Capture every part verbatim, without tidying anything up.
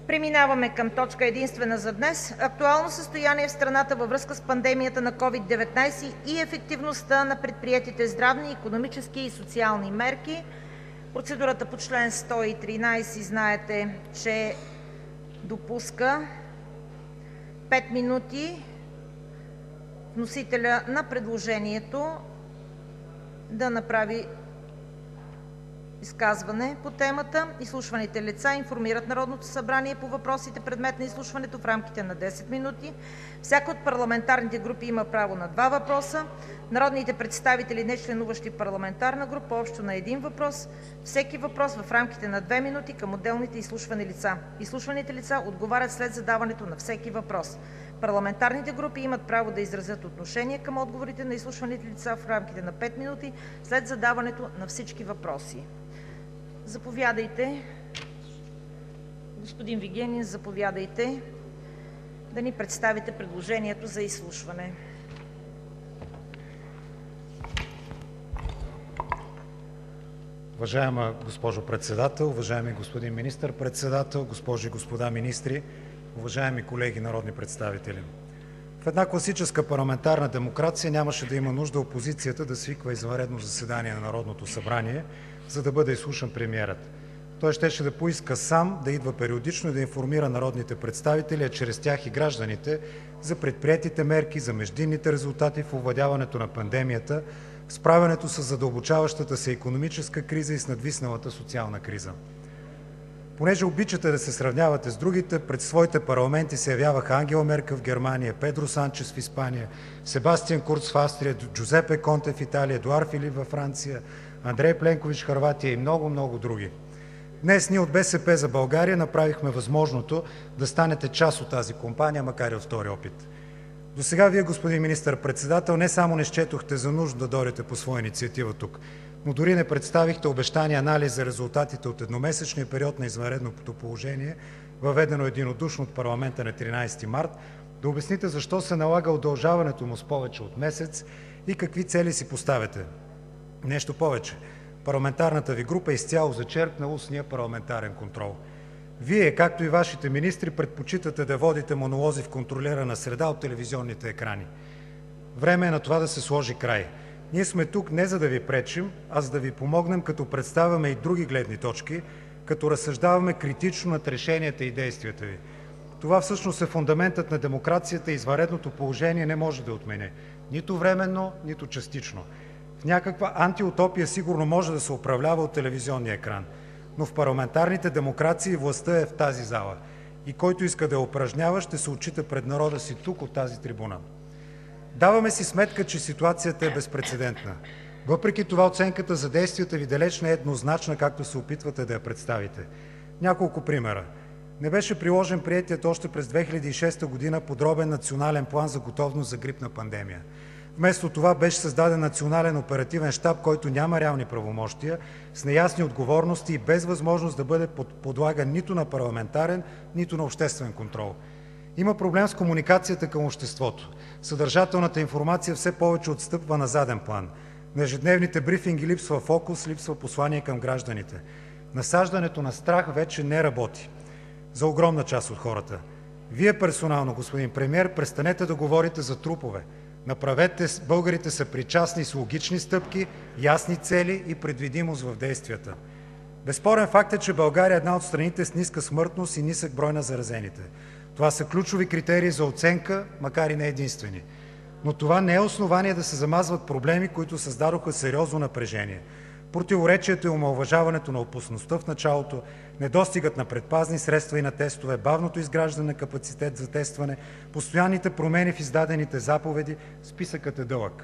Преминаваме към точка единствена за днес: актуално състояние в страната във връзка с пандемията на ковид деветнайсет и ефективността на предприетите здравни, икономически и социални мерки. Процедурата по член сто и тринайсет знаете, че допуска пет минути вносителя на предложението да направи изказване по темата. Изслушваните лица информират Народното събрание по въпросите, предмет на изслушването, в рамките на десет минути. Всяка от парламентарните групи има право на два въпроса. Народните представители, нечленуващи в парламентарна група, общо на един въпрос. Всеки въпрос в рамките на две минути към отделните изслушвани лица. Изслушваните лица отговарят след задаването на всеки въпрос. Парламентарните групи имат право да изразят отношение към отговорите на изслушваните лица в рамките на пет минути след задаването на всички въпроси. Заповядайте, господин Вигенин, заповядайте да ни представите предложението за изслушване. Уважаема госпожо Председател, уважаеми господин Министър-председател, госпожи и господа министри, уважаеми колеги народни представители! В една класическа парламентарна демокрация нямаше да има нужда опозицията да свиква извънредно заседание на Народното събрание, за да бъде изслушан премиерът. Той щеше да поиска сам да идва периодично и да информира народните представители, а чрез тях и гражданите, за предприетите мерки, за междинните резултати в овладяването на пандемията, справянето с задълбочаващата се икономическа криза и с надвисналата социална криза. Понеже обичате да се сравнявате с другите, пред своите парламенти се явяваха Ангела Меркел в Германия, Педро Санчес в Испания, Себастиан Курц в Австрия, Джузепе Конте в Италия, Едуард Филип във Франция, Андрей Пленкович в Хърватия и много, много други. Днес ние от БСП за България направихме възможното да станете част от тази компания, макар и от втори опит. Досега Вие, господин Министър-председател, не само не счетохте за нужно да дойдете по своя инициатива тук, но дори не представихте обещания анализ за резултатите от едномесечния период на извънредното положение, въведено единодушно от парламента на тринайсети март, да обясните защо се налага удължаването му с повече от месец и какви цели си поставяте. Нещо повече, парламентарната ви група изцяло зачеркна устния парламентарен контрол. Вие, както и вашите министри, предпочитате да водите монолози в контролирана среда от телевизионните екрани. Време е на това да се сложи край. Ние сме тук не за да ви пречим, а за да ви помогнем, като представяме и други гледни точки, като разсъждаваме критично над решенията и действията ви. Това всъщност е фундаментът на демокрацията и извънредното положение не може да отмене. Нито временно, нито частично. В някаква антиутопия сигурно може да се управлява от телевизионния екран, но в парламентарните демокрации властта е в тази зала и който иска да я упражнява, ще се отчита пред народа си тук, от тази трибуна. Даваме си сметка, че ситуацията е безпрецедентна. Въпреки това оценката за действията ви далеч не е еднозначна, както се опитвате да я представите. Няколко примера. Не беше приложен приетият още през две хиляди и шеста година подробен национален план за готовност за грипна пандемия. Вместо това беше създаден национален оперативен щаб, който няма реални правомощия, с неясни отговорности и без възможност да бъде подлаган нито на парламентарен, нито на обществен контрол. Има проблем с комуникацията към обществото. Съдържателната информация все повече отстъпва на заден план. На ежедневните брифинги липсва фокус, липсва послание към гражданите. Насаждането на страх вече не работи за огромна част от хората. Вие персонално, господин премиер, престанете да говорите за трупове. Направете българите са причастни с логични стъпки, ясни цели и предвидимост в действията. Безспорен факт е, че България е една от страните с ниска смъртност и нисък брой на заразените. Това са ключови критерии за оценка, макар и не единствени. Но това не е основание да се замазват проблеми, които създадоха сериозно напрежение. Противоречието и омаловажаването на опасността в началото, недостигът на предпазни средства и на тестове, бавното изграждане на капацитет за тестване, постоянните промени в издадените заповеди, списъкът е дълъг.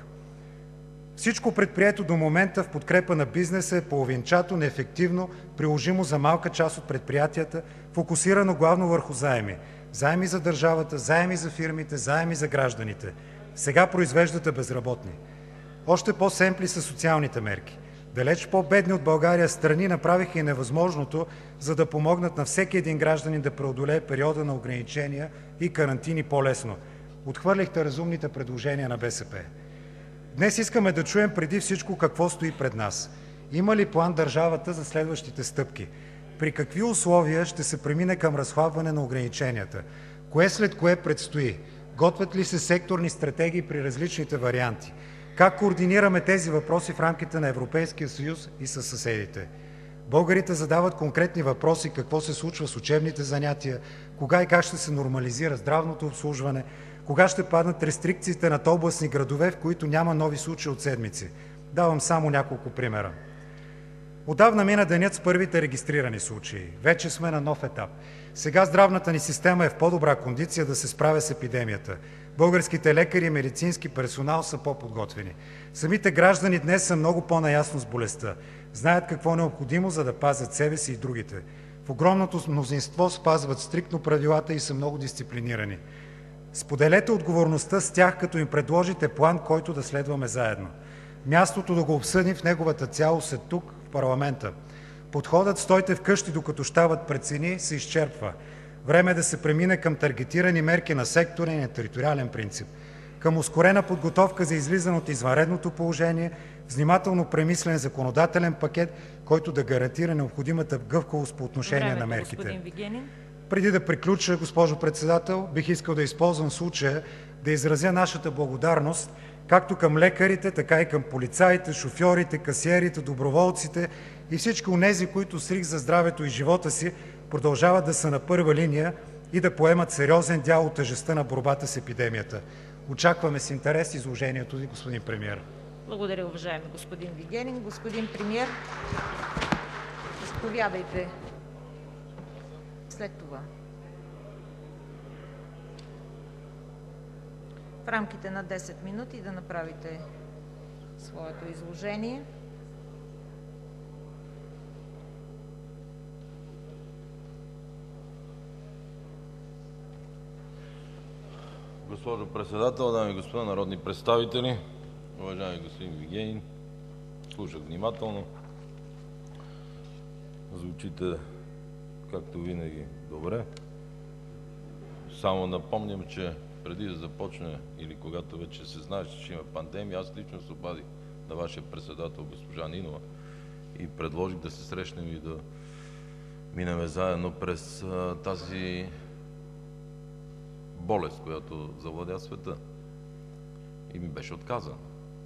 Всичко предприето до момента в подкрепа на бизнеса е половинчато, неефективно, приложимо за малка част от предприятията, фокусирано главно върху заеми. Заеми за държавата, заеми за фирмите, заеми за гражданите. Сега произвеждате безработни. Още по-семпли са социалните мерки. Далеч по-бедни от България страни направиха и невъзможното, за да помогнат на всеки един гражданин да преодолее периода на ограничения и карантини по-лесно. Отхвърлихте разумните предложения на БСП. Днес искаме да чуем преди всичко какво стои пред нас. Има ли план държавата за следващите стъпки? при какви условия ще се премине към разхлабване на ограниченията? Кое след кое предстои? Готвят ли се секторни стратегии при различните варианти? Как координираме тези въпроси в рамките на Европейския съюз и със съседите? Българите задават конкретни въпроси: какво се случва с учебните занятия, кога и как ще се нормализира здравното обслужване, кога ще паднат рестрикциите над областни градове, в които няма нови случаи от седмици. Давам само няколко примера. Отдавна мина денят с първите регистрирани случаи. Вече сме на нов етап. Сега здравната ни система е в по-добра кондиция да се справя с епидемията. Българските лекари и медицински персонал са по-подготвени. Самите граждани днес са много по-наясно с болестта. Знаят какво е необходимо, за да пазят себе си и другите. В огромното мнозинство спазват стриктно правилата и са много дисциплинирани. Споделете отговорността с тях, като им предложите план, който да следваме заедно. Мястото да го обсъдим в неговата цялост е тук, в парламента. Подходът "стойте вкъщи, докато щабът прецени" се изчерпва. Време е да се премине към таргетирани мерки на секторен и на териториален принцип, към ускорена подготовка за излизане от извънредното положение, внимателно премислен законодателен пакет, който да гарантира необходимата гъвкавост по отношение Времето, на мерките. господин Вигенин. Преди да приключа, госпожо Председател, бих искал да използвам случая да изразя нашата благодарност както към лекарите, така и към полицаите, шофьорите, касиерите, доброволците и всички онези, които с риск за здравето и живота си продължават да са на първа линия и да поемат сериозен дял от тежестта на борбата с епидемията. Очакваме с интерес изложението Ви, господин премиер. Благодаря, уважаеми господин Вигенин. Господин премиер, заповядайте след това. В рамките на десет минути да направите своето изложение. Госпожо Председател, дами и господа народни представители, уважаеми господин Вигенин, слушах внимателно. Звучите, както винаги, добре. Само напомням, че преди да започне или когато вече се знае, че има пандемия, аз лично се обадих на вашия председател госпожа Нинова и предложих да се срещнем и да минем заедно през а, тази болест, която завладя света. И ми беше отказано.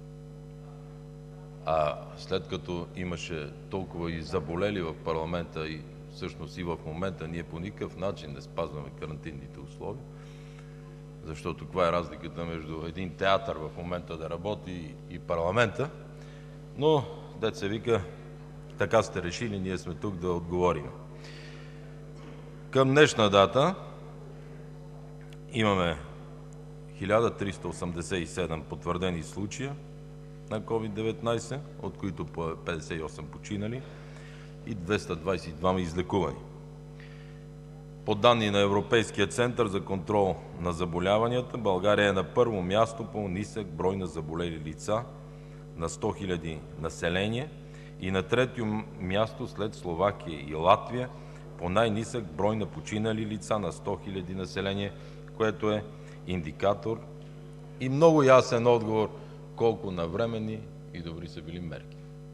А след като имаше толкова и заболели в парламента, и всъщност и в момента ние по никакъв начин не спазваме карантинните условия, защото каква е разликата между един театър в момента да работи и парламента, но дет се вика, така сте решили, ние сме тук да отговорим. Към днешна дата имаме хиляда триста осемдесет и седем потвърдени случая на ковид деветнайсет, от които петдесет и осем починали и двеста двадесет и двама излекувани. По данни на Европейския център за контрол на заболяванията, България е на първо място по нисък брой на заболели лица на сто хиляди население и на трето място след Словакия и Латвия по най-нисък брой на починали лица на сто хиляди население, което е индикатор и много ясен отговор колко навременни и добри са били мерки.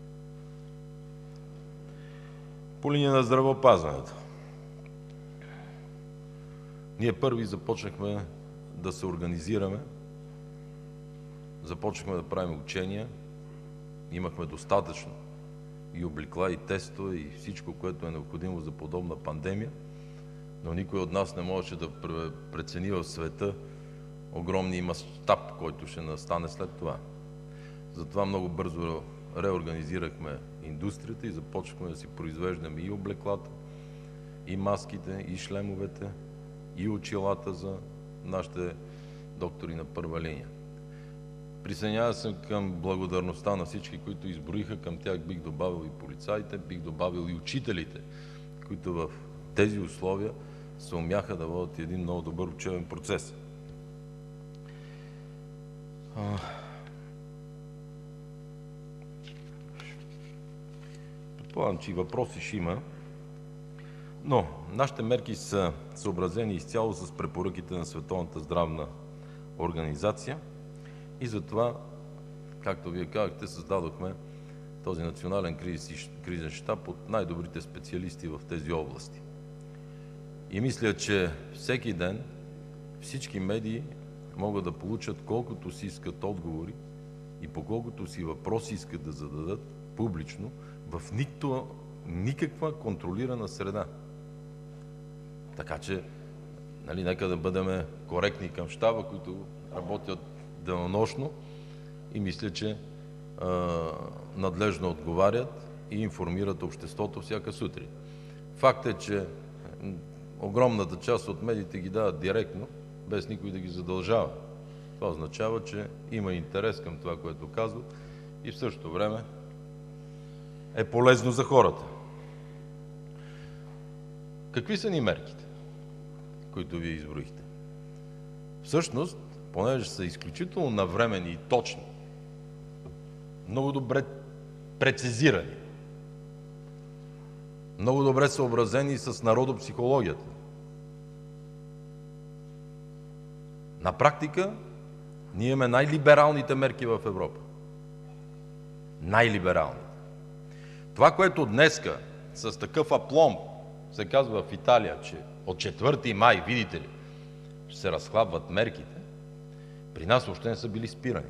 По линия на здравеопазването. Ние първи започнахме да се организираме, започнахме да правим учения, имахме достатъчно и облекла, и тестове, и всичко, което е необходимо за подобна пандемия, но никой от нас не можеше да прецени в света огромния мащаб, който ще настане след това. Затова много бързо реорганизирахме индустрията и започнахме да си произвеждаме и облеклата, и маските, и шлемовете, и очилата за нашите доктори на първа линия. Присъединявам се към благодарността на всички, които изброиха. Към тях бих добавил и полицаите, бих добавил и учителите, които в тези условия се умяха да водят един много добър учебен процес. Предполагам, че и въпроси ще има, но нашите мерки са съобразени изцяло с препоръките на Световната здравна организация и затова, както Вие казахте, създадохме този национален кризисен щаб от най-добрите специалисти в тези области. И мисля, че всеки ден всички медии могат да получат колкото си искат отговори и по колкото си въпроси искат да зададат публично в нито, никаква контролирана среда. Така че, нали, нека да бъдем коректни към щаба, които работят денонощно и мисля, че а, надлежно отговарят и информират обществото всяка сутрин. Факт е, че огромната част от медиите ги дават директно, без никой да ги задължава. Това означава, че има интерес към това, което казват и в същото време е полезно за хората. Какви са ни мерките, които Вие изброихте? Всъщност, понеже са изключително навременни и точни, много добре прецизирани, много добре съобразени с народопсихологията. На практика ние имаме най-либералните мерки в Европа. Най-либералните. Това, което днеска с такъв апломб се казва в Италия, че от четвърти май, видите ли, ще се разхлабват мерките, при нас още не са били спирани.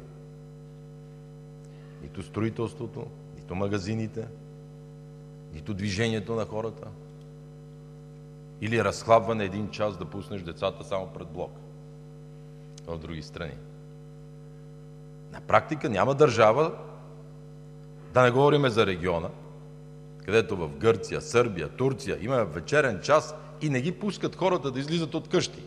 Нито строителството, нито магазините, нито движението на хората. Или разхлабване един час да пуснеш децата само пред блока в други страни. На практика няма държава, да не говорим за региона, където в Гърция, Сърбия, Турция има вечерен час и не ги пускат хората да излизат от къщи.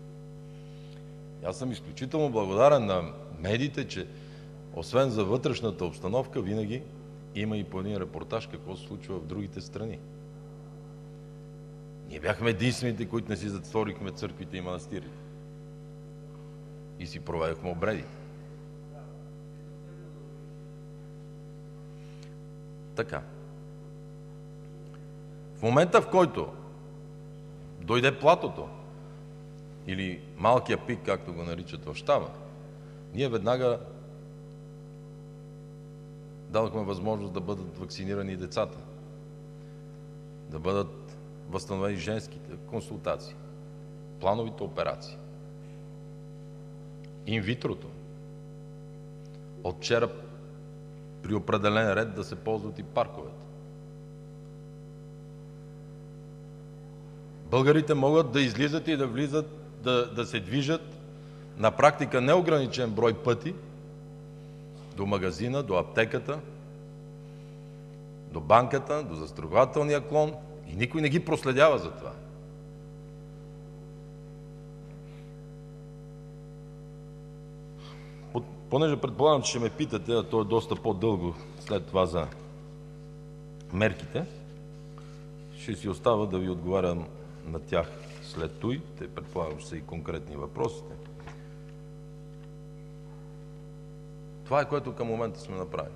Аз съм изключително благодарен на медиите, че освен за вътрешната обстановка, винаги има и по един репортаж какво се случва в другите страни. Ние бяхме единствените, които не си затворихме църквите и манастирите. И си проведохме обредите. Така. В момента, в който дойде платото, или малкия пик, както го наричат в щаба, ние веднага дадохме възможност да бъдат вакцинирани децата, да бъдат възстановени женските консултации, плановите операции, инвитрото. От вчера при определен ред да се ползват и парковете. Българите могат да излизат и да влизат, да, да се движат на практика неограничен брой пъти до магазина, до аптеката, до банката, до застрахователния клон и никой не ги проследява за това. Понеже предполагам, че ще ме питате, а то е доста по-дълго след това за мерките, ще си остава да ви отговарям на тях след той. Те предполагам, че са и конкретни въпросите. Това е, което към момента сме направили.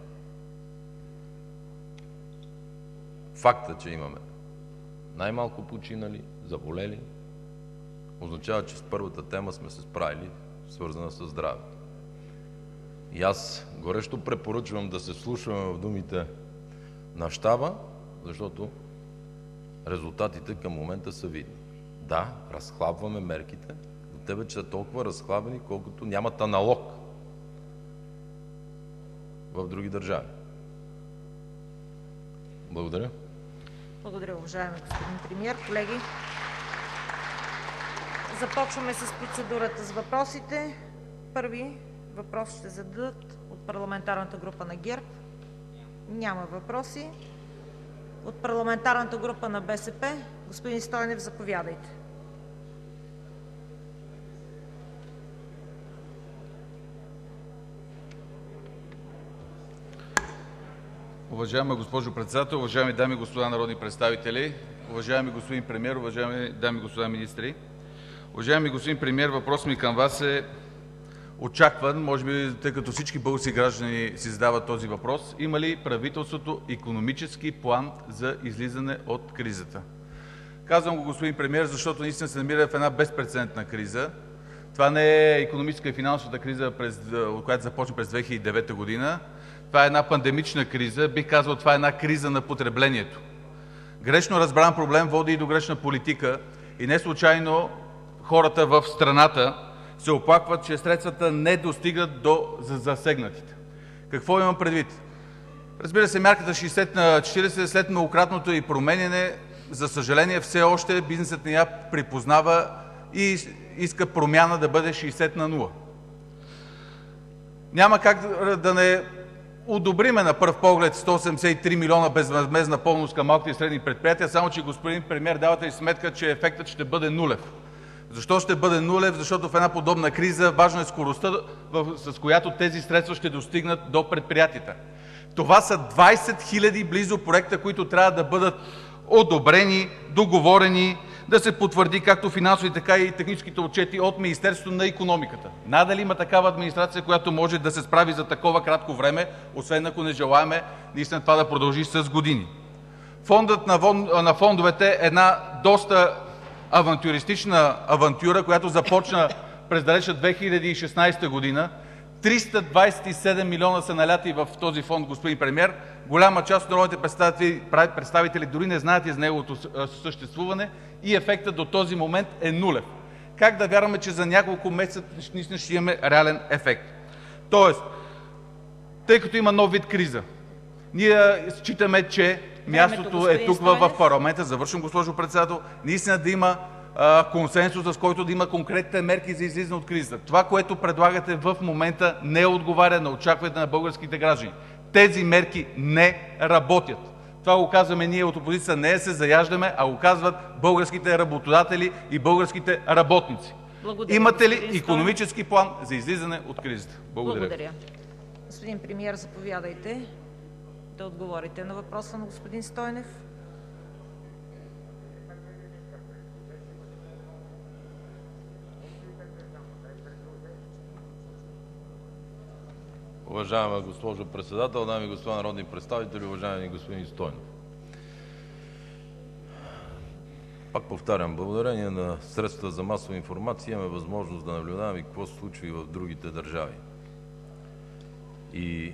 Факта, че имаме най-малко починали, заболели, означава, че с първата тема сме се справили, свързана с здраве. И аз горещо препоръчвам да се слушаме в думите на щаба, защото резултатите към момента са видни. Да, разхлабваме мерките, но те вече са толкова разхлабени, колкото нямат аналог в други държави. Благодаря. Благодаря, уважаеми господин премиер. Колеги, започваме с процедурата с въпросите. Първи въпрос ще зададат от парламентарната група на ГЕРБ. Няма въпроси. От парламентарната група на БСП, господин Стойнев, заповядайте. Уважаема госпожо Председател, уважаеми дами и господа народни представители, уважаеми господин премиер, уважаеми дами и господа министри! Уважаеми господин премиер, въпросът ми към Вас е очакван, може би, тъй като всички български граждани си задават този въпрос: има ли правителството икономически план за излизане от кризата? Казвам го, господин премиер, защото наистина се намира в една безпрецедентна криза. Това не е икономическа и финансовата криза, която започна през две хиляди и девета година. това е една пандемична криза, бих казал, това е една криза на потреблението. Грешно разбран проблем води и до грешна политика и неслучайно хората в страната се оплакват, че средствата не достигат до засегнатите. Какво имам предвид? Разбира се, мярката шейсет на четирийсет след многократното й променяне, за съжаление, все още бизнесът не я припознава и иска промяна да бъде шейсет на нула. Няма как да не одобриме на пръв поглед сто осемдесет и три милиона безвъзмездна помощ към малките и средни предприятия, само че, господин премиер, давате ли сметка, че ефектът ще бъде нулев? Защо ще бъде нулев? Защото в една подобна криза важна е скоростта, с която тези средства ще достигнат до предприятията. Това са двадесет хиляди близо проекта, които трябва да бъдат одобрени, договорени, да се потвърди както финансови, така и техническите отчети от Министерството на икономиката. Надали има такава администрация, която може да се справи за такова кратко време, освен ако не желаем наистина това да продължи с години. Фондът на фондовете е една доста авантюристична авантюра, която започна през далечна две хиляди и шестнадесета година. триста двадесет и седем милиона са налети в този фонд, господин премиер. Голяма част от народните представители, представители дори не знаят и за неговото съществуване и ефектът до този момент е нулев. Как да вярваме, че за няколко месеца наистина ще имаме реален ефект? Тоест, тъй като има нов вид криза, ние считаме, че мястото е тук в парламента, завършвам, госпожо Председател, наистина да има консенсус, с който да има конкретните мерки за излизане от кризата. Това, което предлагате в момента, не отговаря на очакванията на българските граждани. Тези мерки не работят. Това го казваме ние от опозицията, не да се заяждаме, а го казват българските работодатели и българските работници. Благодаря. Имате ли икономически план за излизане от кризата? Благодаря. Благодаря. Господин премиер, заповядайте да отговорите на въпроса на господин Стойнев. Уважаема госпожо Председател, дами и господа народни представители, уважаеми господин Стойнев! Пак повтарям, благодарение на средствата за масова информация имаме възможност да наблюдаваме какво се случва и в другите държави. И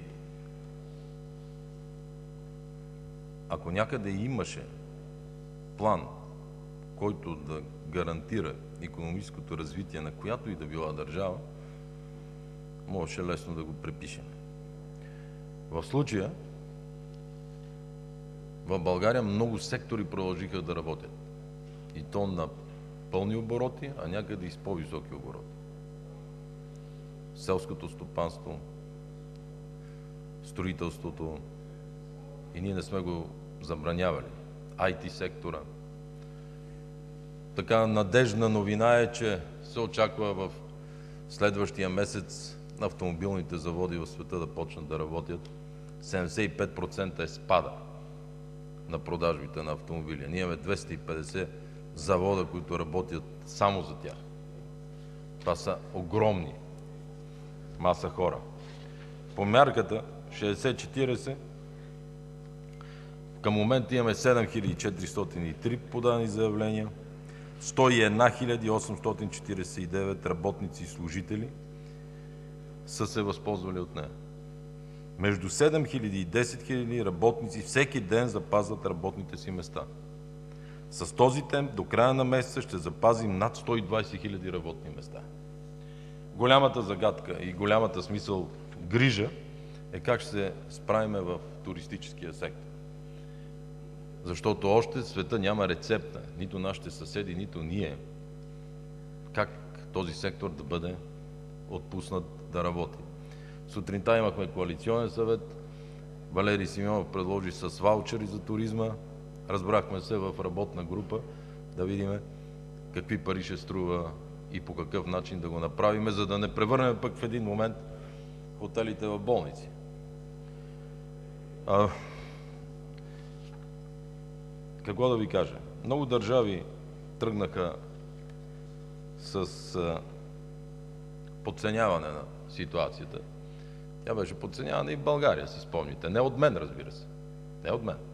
ако някъде имаше план, който да гарантира икономическото развитие на която и да била държава, можеше лесно да го препишем. В случая в България много сектори продължиха да работят. И то на пълни обороти, а някъде и с по-високи обороти. Селското стопанство, строителството, и ние не сме го забранявали. ай ти сектора. Така надеждна новина е, че се очаква в следващия месец автомобилните заводи в света да почнат да работят. седемдесет и пет процента е спада на продажбите на автомобили. Ние имаме двеста и петдесет завода, които работят само за тях. Това са огромни маса хора. По мярката шейсет четирийсет към момента имаме седем хиляди четиристотин и три подадени заявления, сто и една хиляди осемстотин четирийсет и девет работници и служители са се възползвали от нея. Между седем хиляди и десет хиляди работници всеки ден запазват работните си места. С този темп до края на месеца ще запазим над сто и двадесет хиляди работни места. Голямата загадка и голямата смисъл грижа е как ще се справим в туристическия сектор. Защото още света няма рецепта, нито нашите съседи, нито ние, как този сектор да бъде отпуснат да работи. Сутринта имахме коалиционен съвет, Валери Симеонов предложи с ваучери за туризма, разбрахме се в работна група да видим какви пари ще струва и по какъв начин да го направим, за да не превърнем пък в един момент хотелите в болници. А, какво да ви кажа? Много държави тръгнаха с а, подценяване на ситуацията. Тя беше подценявана и в България, си спомните. Не от мен, разбира се. Не от мен.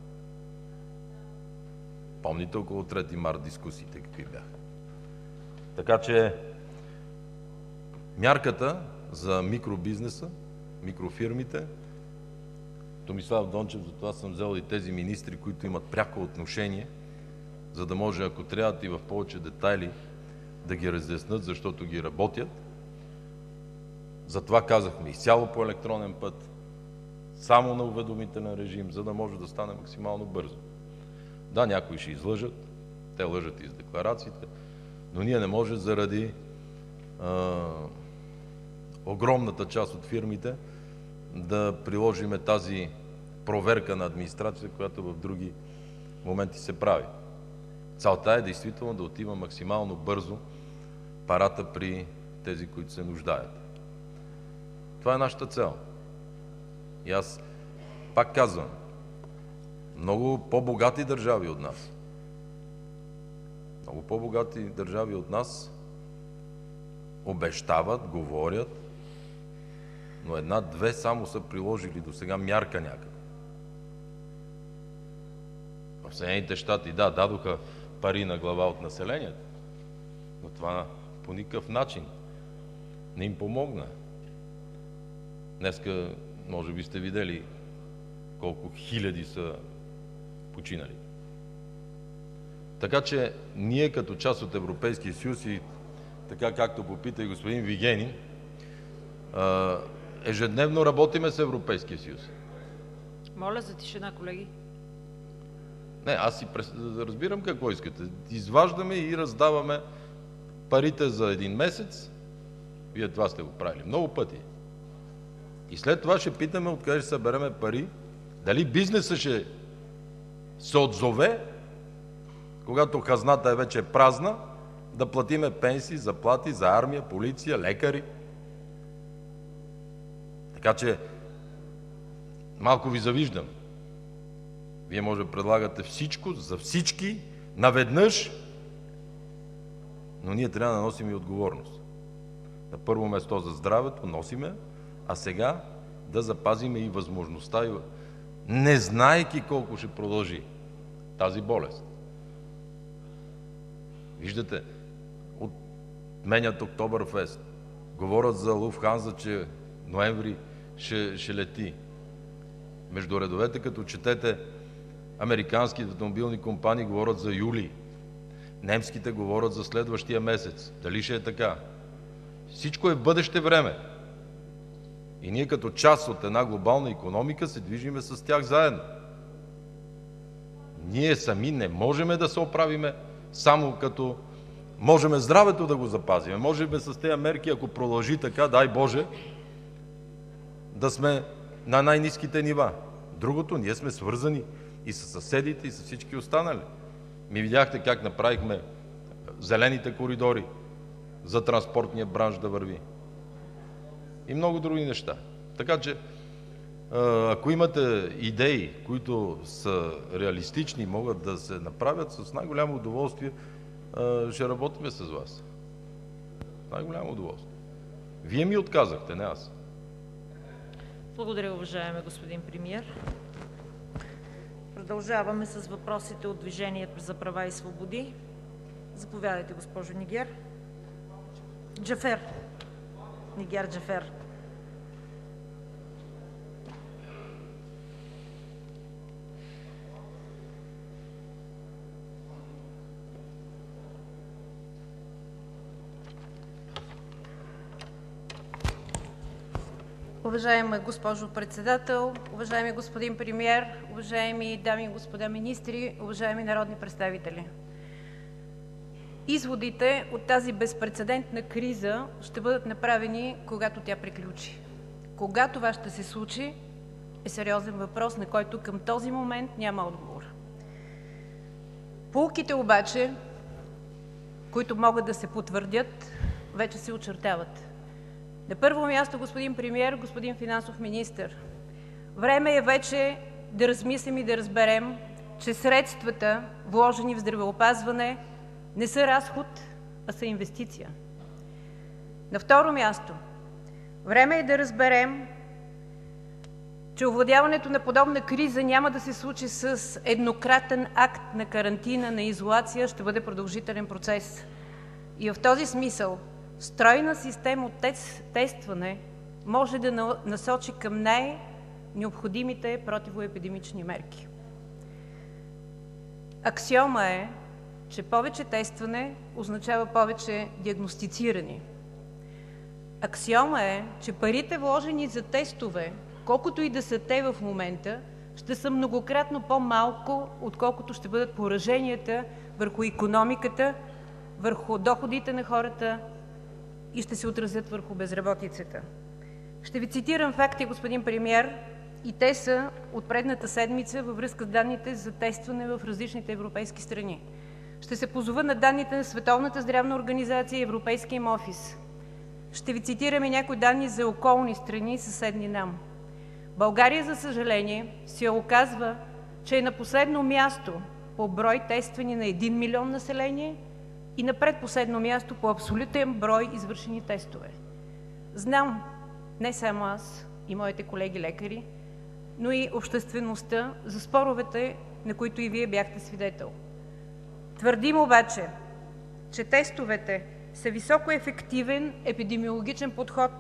Помните около трети март дискусиите какви бяха. Така че мярката за микробизнеса, микрофирмите Томислав Дончев, затова съм взел и тези министри, които имат пряко отношение, за да може, ако трябват и в повече детайли, да ги разяснат, защото ги работят. Затова казахме изцяло по електронен път, само на уведомителен режим, за да може да стане максимално бързо. Да, някои ще излъжат, те лъжат и с декларациите, но ние не може заради а, огромната част от фирмите да приложиме тази проверка на администрацията, която в други моменти се прави. Целта е действително да отива максимално бързо парата при тези, които се нуждаят. Това е нашата цел. И аз пак казвам, много по-богати държави от нас, много по-богати държави от нас обещават, говорят, но една-две само са приложили до сега мярка някаква. В Съединените щати, да, дадоха пари на глава от населението, но това по никакъв начин не им помогна. Днеска, може би сте видели колко хиляди са починали. Така че ние като част от Европейския съюз и така както попита и господин Вигенин, ежедневно работиме с Европейския съюз. Моля за тишина, колеги. Не, аз си разбирам какво искате. Изваждаме и раздаваме парите за един месец. Вие това сте го правили много пъти. И след това ще питаме откъде ще събереме пари, дали бизнесът ще се отзове, когато хазната е вече празна, да платиме пенсии, заплати за армия, полиция, лекари. Така че малко ви завиждам. Вие може да предлагате всичко за всички наведнъж, но ние трябва да носим и отговорност. На първо место за здравето носиме, а сега да запазиме и възможността, не знаейки колко ще продължи тази болест. Виждате, отменят Октоберфест, говорят за Луфтханза, че ноември ще, ще лети. Между редовете, като четете, американските автомобилни компании говорят за юли, немските говорят за следващия месец. Дали ще е така? Всичко е в бъдеще време. И ние като част от една глобална икономика се движиме с тях заедно. Ние сами не можем да се оправиме само като можем здравето да го запазим. Можем с тези мерки, ако продължи така, дай Боже, да сме на най-ниските нива. Другото, ние сме свързани и с съседите, и с всички останали. Ми видяхте как направихме зелените коридори за транспортния бранш да върви. И много други неща. Така че, ако имате идеи, които са реалистични, могат да се направят, с най-голямо удоволствие ще работим с вас. Най-голямо удоволствие. Вие ми отказахте, не аз. Благодаря, уважаеми господин премиер. Продължаваме с въпросите от Движението за права и свободи. Заповядайте, госпожо Нигяр. Джафер. Нигяр Джафер. Уважаема госпожо Председател, уважаеми господин премиер, уважаеми дами и господа министри, уважаеми народни представители! Изводите от тази безпрецедентна криза ще бъдат направени, когато тя приключи. Кога това ще се случи, е сериозен въпрос, на който към този момент няма отговор. Поуките обаче, които могат да се потвърдят, вече се очертават. На първо място, господин премиер, господин финансов министър, време е вече да размислим и да разберем, че средствата, вложени в здравеопазване, не са разход, а са инвестиция. На второ място, време е да разберем, че овладяването на подобна криза няма да се случи с еднократен акт на карантина, на изолация, ще бъде продължителен процес. И в този смисъл стройна система от тест, тестване може да насочи към най- необходимите противоепидемични мерки. Аксиома е, че повече тестване означава повече диагностицирани. Аксиома е, че парите, вложени за тестове, колкото и да са те в момента, ще са многократно по-малко, отколкото ще бъдат пораженията върху икономиката, върху доходите на хората и ще се отразят върху безработицата. Ще ви цитирам факти, господин премиер, и те са от предната седмица във връзка с данните за тестване в различните европейски страни. Ще се позова на данните на Световната здравна организация и Европейския им офис. Ще ви цитирам и някои данни за околни страни, съседни нам. България, за съжаление, се оказва, че е на последно място по брой тествани на един милион население и на предпоследно място по абсолютен брой извършени тестове. Знам, не само аз и моите колеги лекари, но и обществеността за споровете, на които и вие бяхте свидетел. Твърдим обаче, че тестовете са високоефективен епидемиологичен подход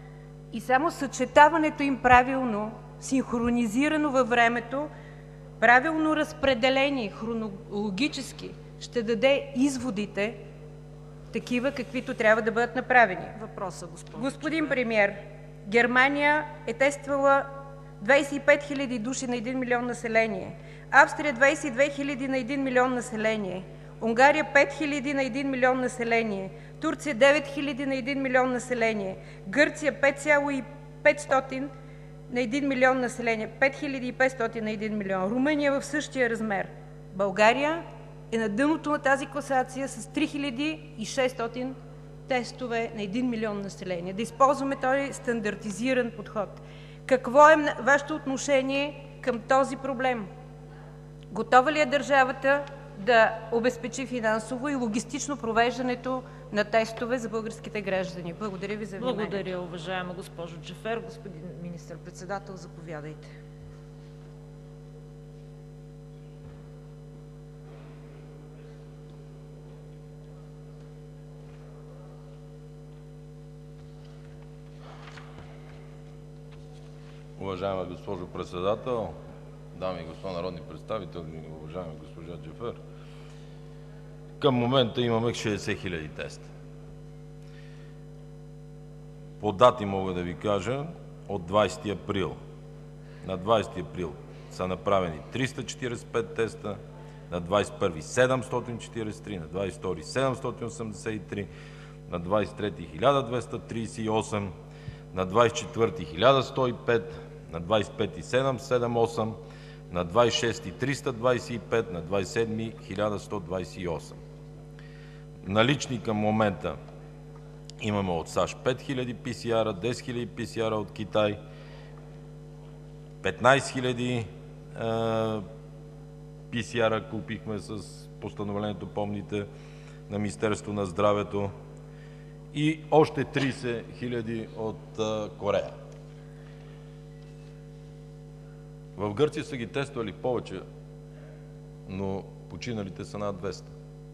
и само съчетаването им правилно, синхронизирано във времето, правилно разпределени хронологически, ще даде изводите, такива каквито трябва да бъдат направени. Въпроса, господин. Господин премиер, Германия е тествала двадесет и пет хиляди души на един милион население, Австрия двадесет и две хиляди на един милион население, Унгария пет хиляди на един милион население, Турция девет хиляди на един милион население, Гърция пет хиляди и петстотин на един милион население, пет хиляди и петстотин на един милион, Румъния в същия размер. България е на дъното на тази класация с три хиляди и шестстотин тестове на един милион население. Да използваме този стандартизиран подход. Какво е вашето отношение към този проблем? Готова ли е държавата да обезпечи финансово и логистично провеждането на тестове за българските граждани? Благодаря ви за вниманието. Благодаря, уважаема госпожо Джафер. Господин министър-председател, заповядайте. Уважаема госпожо Председател, дами и господа народни представители, уважаема госпожа Джафер, към момента имаме шейсет хиляди теста. По дати мога да ви кажа от двадесети април. На двадесети април са направени триста четиридесет и пет теста, на двадесет и първи седемстотин четиридесет и три, на двадесет и втори седемстотин осемдесет и три, на двадесет и трети хиляда двеста тридесет и осем, на двадесет и четвърти хиляда сто и пет, на двадесет и пети седемстотин седемдесет и осем, на двадесет и шести триста двадесет и пет, на двадесет и седми хиляда сто двадесет и осем. Налични към момента имаме от САЩ пет хиляди пи си ар, десет хиляди пи си ар от Китай, петнадесет хиляди пи си ар купихме с постановлението, помните, на Министерството на здравето и още тридесет хиляди от Корея. В Гърция са ги тествали повече, но починалите са над двеста.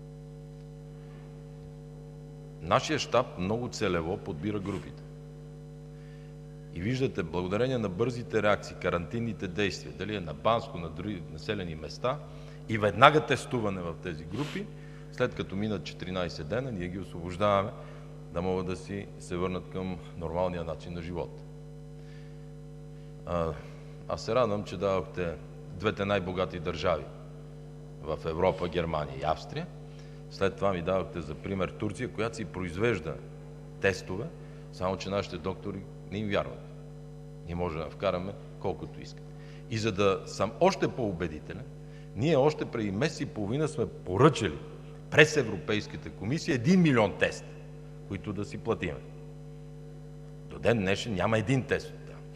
Нашия щаб много целево подбира групите. И виждате, благодарение на бързите реакции, карантинните действия, дали е на Банско, на други населени места, и веднага тестуване в тези групи, след като минат четиринадесет дена, ние ги освобождаваме да могат да си се върнат към нормалния начин на живот. Аз се радвам, че дадохте двете най-богати държави в Европа, Германия и Австрия. След това ми дадохте за пример Турция, която си произвежда тестове, само че нашите доктори не им вярват. Ние може да вкараме колкото искат. И за да съм още по-убедителен, ние още преди месец и половина сме поръчали през Европейската комисия един милион теста, които да си платиме. До ден днешен няма един тест от тях.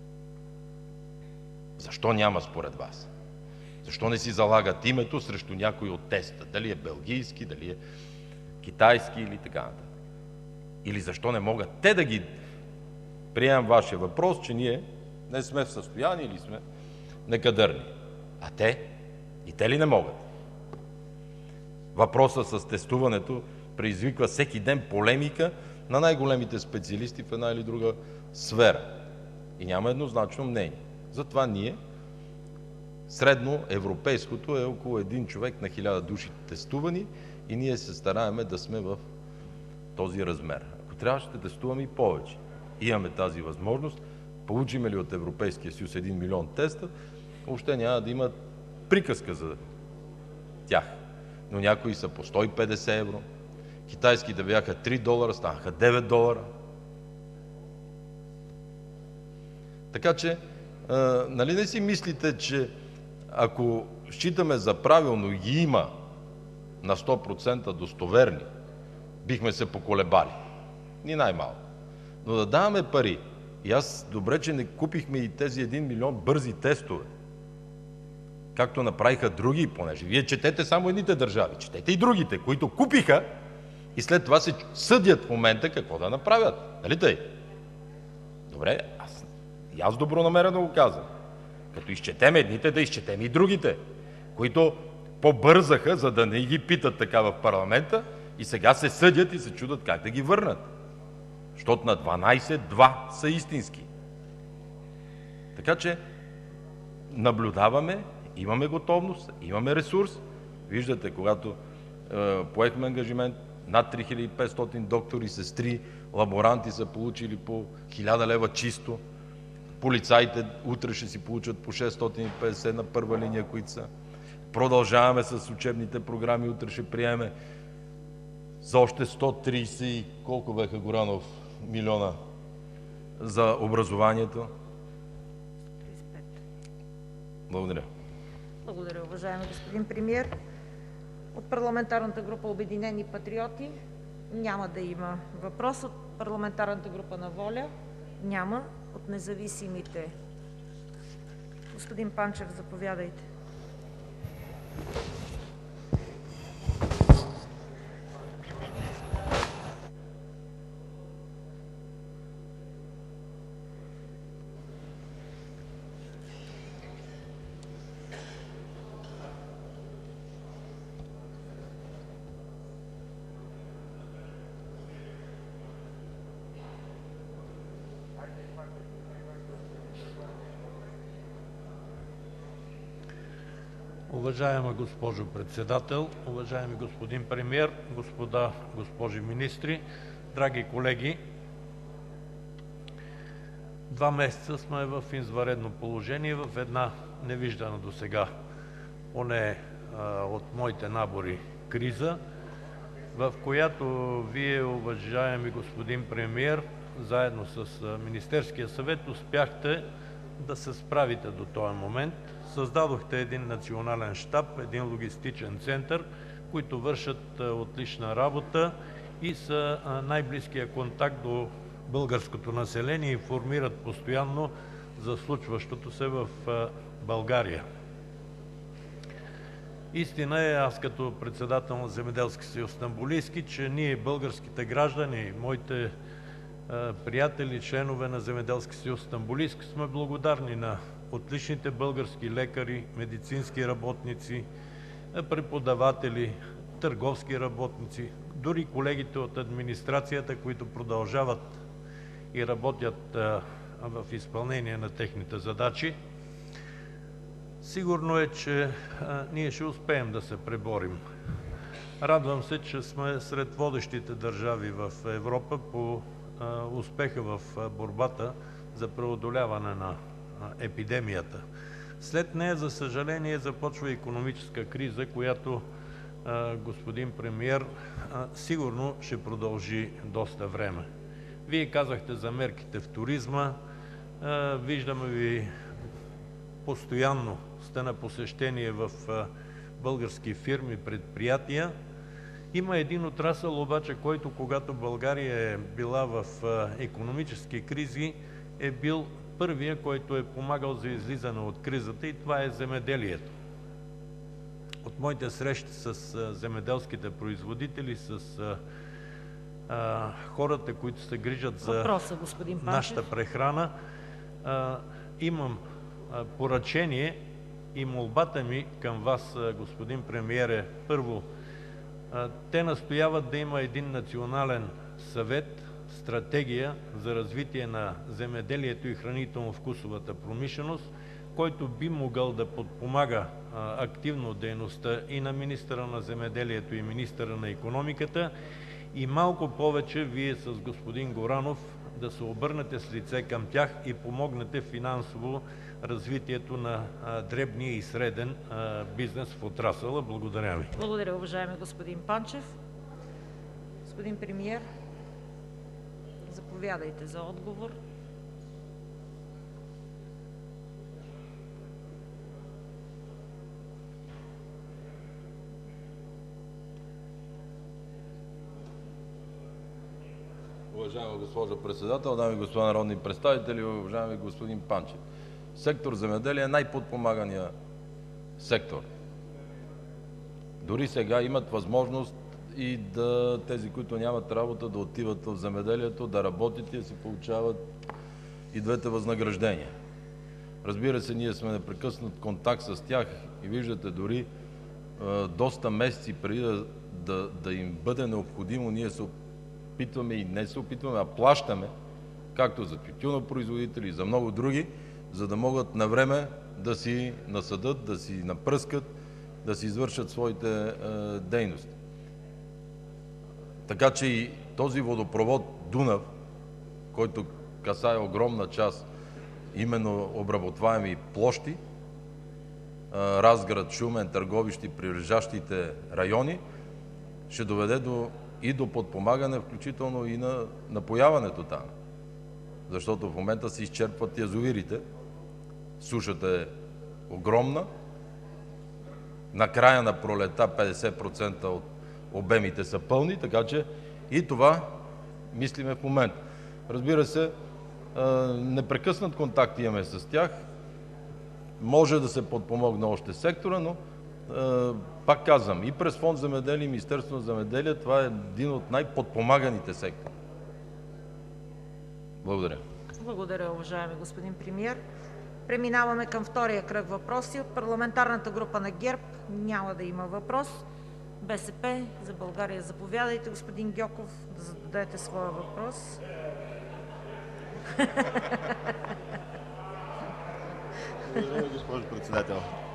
Защо няма според вас? Защо не си залагат името срещу някой от теста? Дали е белгийски, дали е китайски или така нататък? Или защо не могат те да ги... Приемам вашия въпрос, че ние не сме в състояние или сме некадърни. А те? И те ли не могат? Въпросът с тестуването предизвиква всеки ден полемика на най-големите специалисти в една или друга сфера. И няма еднозначно мнение. Затова ние, средно европейското е около един човек на хиляда души тестувани и ние се стараем да сме в този размер. Ако трябва, ще тестуваме и повече. Имаме тази възможност. Получим ли от Европейския съюз един милион теста, въобще няма да има приказка за тях. Но някои са по сто и петдесет евро. Китайските бяха три долара, станаха девет долара. Така че, а, нали не си мислите, че ако считаме за правилно и ги има на сто процента достоверни, бихме се поколебали. Ни най-малко. Но да даваме пари. И аз добре, че не купихме и тези един милион бързи тестове. Както направиха други, понеже вие четете само едните държави, четете и другите, които купиха и след това се съдят в момента какво да направят. Нали тъй? Добре, аз, и аз добронамерено го казвам. Като изчетем едните, да изчетем и другите, които побързаха, за да не ги питат така в парламента и сега се съдят и се чудат как да ги върнат. Защото на дванайсет два са истински. Така че наблюдаваме, имаме готовност, имаме ресурс. Виждате, когато е, поехме ангажимент, над три хиляди и петстотин доктори, сестри, лаборанти са получили по хиляда лева чисто. Полицаите утре ще си получат по шестстотин и петдесет на първа линия, които са. Продължаваме с учебните програми. Утре ще приеме за още сто трийсет и колко беха, Горанов, милиона за образованието. трийсет и пет. Благодаря. Благодаря, уважаеми господин премиер. От парламентарната група Обединени патриоти няма да има въпрос. От парламентарната група на ВОЛЯ няма. От независимите господин Панчев, заповядайте. Уважаема госпожо Председател, уважаеми господин Премиер, господа, госпожи министри, драги колеги! Два месеца сме в извънредно положение, в една невиждана досега, поне от моите набори, криза, в която Вие, уважаеми господин Премиер, заедно с Министерския съвет успяхте да се справите до този момент. Създадохте един национален щаб, един логистичен център, които вършат отлична работа и са най-близкия контакт до българското население и информират постоянно за случващото се в България. Истина е, аз като председател на Земеделски съюз Стамболийски, че ние, българските граждани, моите приятели, членове на Земеделски съюз Стамболийски, сме благодарни на отличните български лекари, медицински работници, преподаватели, търговски работници, дори колегите от администрацията, които продължават и работят в изпълнение на техните задачи. Сигурно е, че ние ще успеем да се преборим. Радвам се, че сме сред водещите държави в Европа по успеха в борбата за преодоляване на епидемията. След нея, за съжаление, започва икономическа криза, която, господин премиер, сигурно ще продължи доста време. Вие казахте за мерките в туризма. Виждаме ви постоянно сте на посещение в български фирми, предприятия. Има един отрасъл обаче, който, когато България е била в икономически кризи, е бил първия, който е помагал за излизане от кризата, и това е земеделието. От моите срещи с земеделските производители, с а, хората, които се грижат за Въпроса, нашата прехрана, а, имам а, поръчение и молбата ми към вас, господин премиер, е: първо, а, те настояват да има един национален съвет, стратегия за развитие на земеделието и хранително-вкусовата промишленост, който би могъл да подпомага а, активно дейността и на министъра на земеделието и министъра на икономиката, и малко повече Вие с господин Горанов да се обърнете с лице към тях и помогнете финансово развитието на а, дребния и среден а, бизнес в отрасъла. Благодаря ви. Благодаря, уважаеми господин Панчев. Господин премиер, заповядайте за отговор. Уважаема госпожо Председател, дами и господа народни представители, уважаеми господин Панчев! Сектор земеделие е най-подпомаганият сектор. Дори сега имат възможност и да тези, които нямат работа, да отиват в земеделието, да работят и да си получават и двете възнаграждения. Разбира се, ние сме непрекъснат контакт с тях и виждате, дори е, доста месеци преди да, да, да им бъде необходимо, ние се опитваме и не се опитваме, а плащаме, както за тютюнопроизводители и за много други, за да могат на време да си насадат, да си напръскат, да си извършат своите е, дейности. Така че и този водопровод Дунав, който касае огромна част именно обработваеми площи, Разград, Шумен, Търговище, прилежащите райони, ще доведе до, и до подпомагане, включително и на напояването там. Защото в момента се изчерпват язовирите, сушата е огромна, на края на пролета петдесет процента от обемите са пълни, така че и това мислиме в момента. Разбира се, непрекъснат контакт имаме с тях. Може да се подпомогне още сектора, но пак казвам, и през Фонд земеделие и Министерство на земеделие, това е един от най-подпомаганите сектори. Благодаря. Благодаря, уважаеми господин премиер. Преминаваме към втория кръг въпроси. От парламентарната група на ГЕРБ няма да има въпрос. БСП за България, заповядайте, господин Гьоков, да зададете своя въпрос. Уважаема госпожо Председател,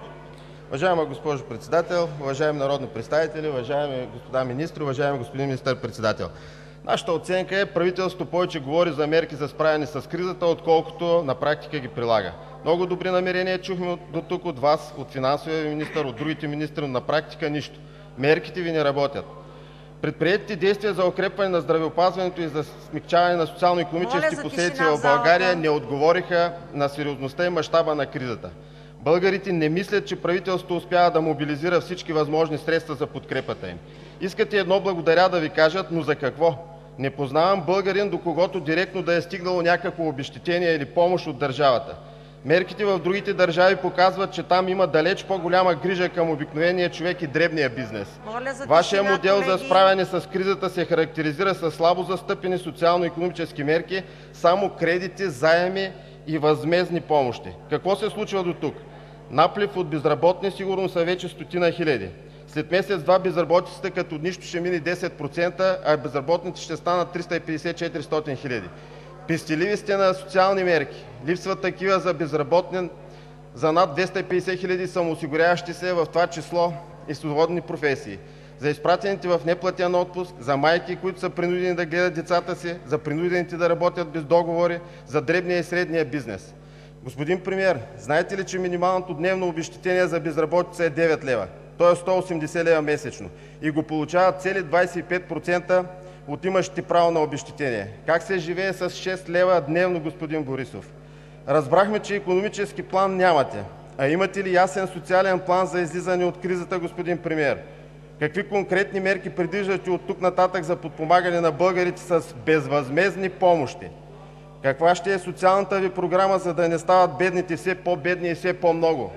уважаема госпожо Председател, уважаеми народни представители, уважаеми господа министри, уважаеми господин Министър-председател! Нашата оценка е: правителството повече говори за мерки за справяне с кризата, отколкото на практика ги прилага. Много добри намерения чухме до тук от Вас, от финансовия министър, от другите министри, но на практика нищо. Мерките Ви не работят. Предприетите действия за укрепване на здравеопазването и за смекчаване на социално-икономически последици в България не отговориха на сериозността и мащаба на кризата. Българите не мислят, че правителството успява да мобилизира всички възможни средства за подкрепата им. Искате едно благодаря да Ви кажат, но за какво? Не познавам българин, до когото директно да е стигнало някакво обезщетение или помощ от държавата. Мерките в другите държави показват, че там има далеч по-голяма грижа към обикновения човек и дребния бизнес. Вашият модел за справяне с кризата се характеризира с слабо застъпени социално-икономически мерки, само кредити, заеми и възмездни помощи. Какво се случва до тук? Наплив от безработни сигурно са вече стотина хиляди. След месец-два безработицата като нищо ще мине десет процента, а безработните ще станат триста и петдесет до четиристотин хиляди. Пестеливи сте на социални мерки. Липсват такива за безработни, за над двеста и петдесет хиляди самоосигуряващи се, в това число и свободни професии, за изпратените в неплатен отпуск, за майки, които са принудени да гледат децата си, за принудените да работят без договори, за дребния и средния бизнес. Господин премиер, знаете ли, че минималното дневно обезщетение за безработица е девет лева, т.е. сто и осемдесет лева месечно, и го получават цели двадесет и пет процента от имащите право на обезщетение? Как се живее с шест лева дневно, господин Борисов? Разбрахме, че икономически план нямате. А имате ли ясен социален план за излизане от кризата, господин премиер? Какви конкретни мерки предвиждате от тук нататък за подпомагане на българите с безвъзмездни помощи? Каква ще е социалната Ви програма, за да не стават бедните все по-бедни и все по-много,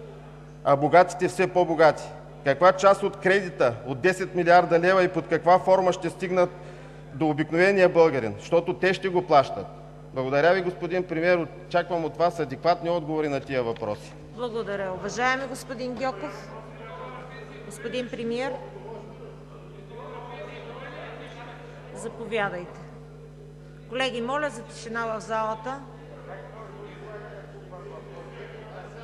а богатите все по-богати? Каква част от кредита от десет милиарда лева и под каква форма ще стигнат до обикновения българин, защото те ще го плащат? Благодаря Ви, господин премиер. Очаквам от Вас адекватни отговори на тия въпроси. Благодаря, уважаеми господин Гьоков. Господин премиер, заповядайте. Колеги, моля за тишина в залата.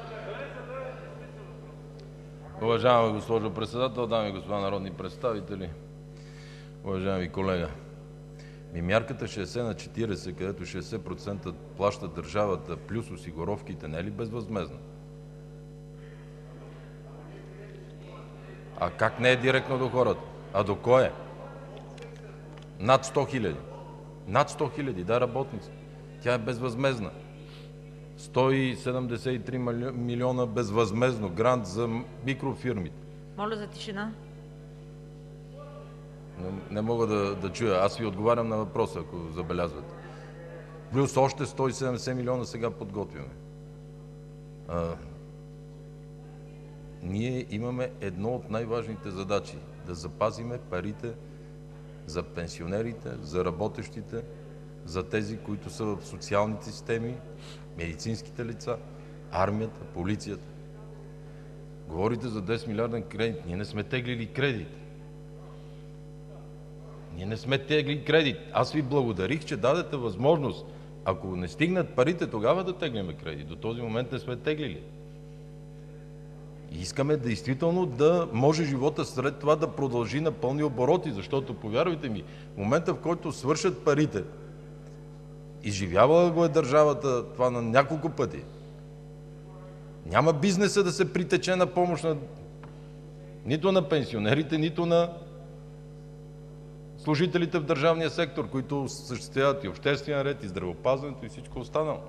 Уважаема госпожо Председател, дами и господа народни представители! Уважаеми колега, ми мярката шейсет на четирийсет, където шейсет процента плаща държавата плюс осигуровките, не е ли безвъзмездна? А как не е директно до хората? А до кой е? Над сто хиляди. Над сто хиляди, да, работници. Тя е безвъзмездна. сто седемдесет и три милиона безвъзмездно грант за микрофирмите. Моля за тишина. Не, не мога да, да чуя. Аз ви отговарям на въпроса, ако забелязвате. Плюс още сто и седемдесет милиона сега подготвяме. А, ние имаме едно от най-важните задачи – да запазиме парите за пенсионерите, за работещите, за тези, които са в социалните системи, медицинските лица, армията, полицията. Говорите за десет милиарден кредит. Ние не сме теглили кредит. Ние не сме теглили кредит. Аз ви благодарих, че дадете възможност. Ако не стигнат парите, тогава да теглиме кредит. До този момент не сме теглили. И искаме действително да може живота след това да продължи на пълни обороти, защото, повярвайте ми, в момента, в който свършат парите, изживявала го е държавата това на няколко пъти. Няма бизнеса да се притече на помощ на нито на пенсионерите, нито на служителите в държавния сектор, които осъществяват и обществен ред, и здравеопазването, и всичко останало.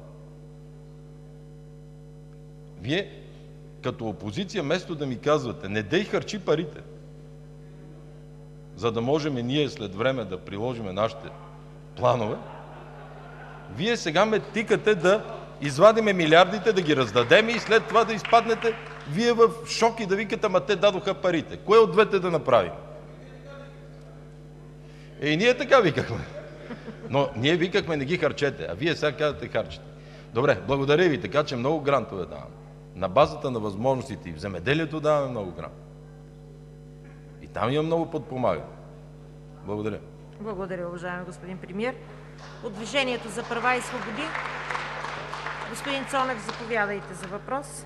Вие като опозиция, вместо да ми казвате, не дей харчи парите, за да можем ние след време да приложим нашите планове, вие сега ме тикате да извадиме милиардите, да ги раздадем и след това да изпаднете вие в шок и да викате, ама те дадоха парите. Кое от двете да направим? Е, и ние така викахме. Но ние викахме, не ги харчете, а вие сега казвате харчете. Добре, благодаря ви, така че много грантове даваме. На базата на възможностите и в земеделието даваме много грант. И там има много подпомагане. Благодаря. Благодаря, уважаеми господин премиер. От Движението за права и свободи, господин Цонев, заповядайте за въпрос.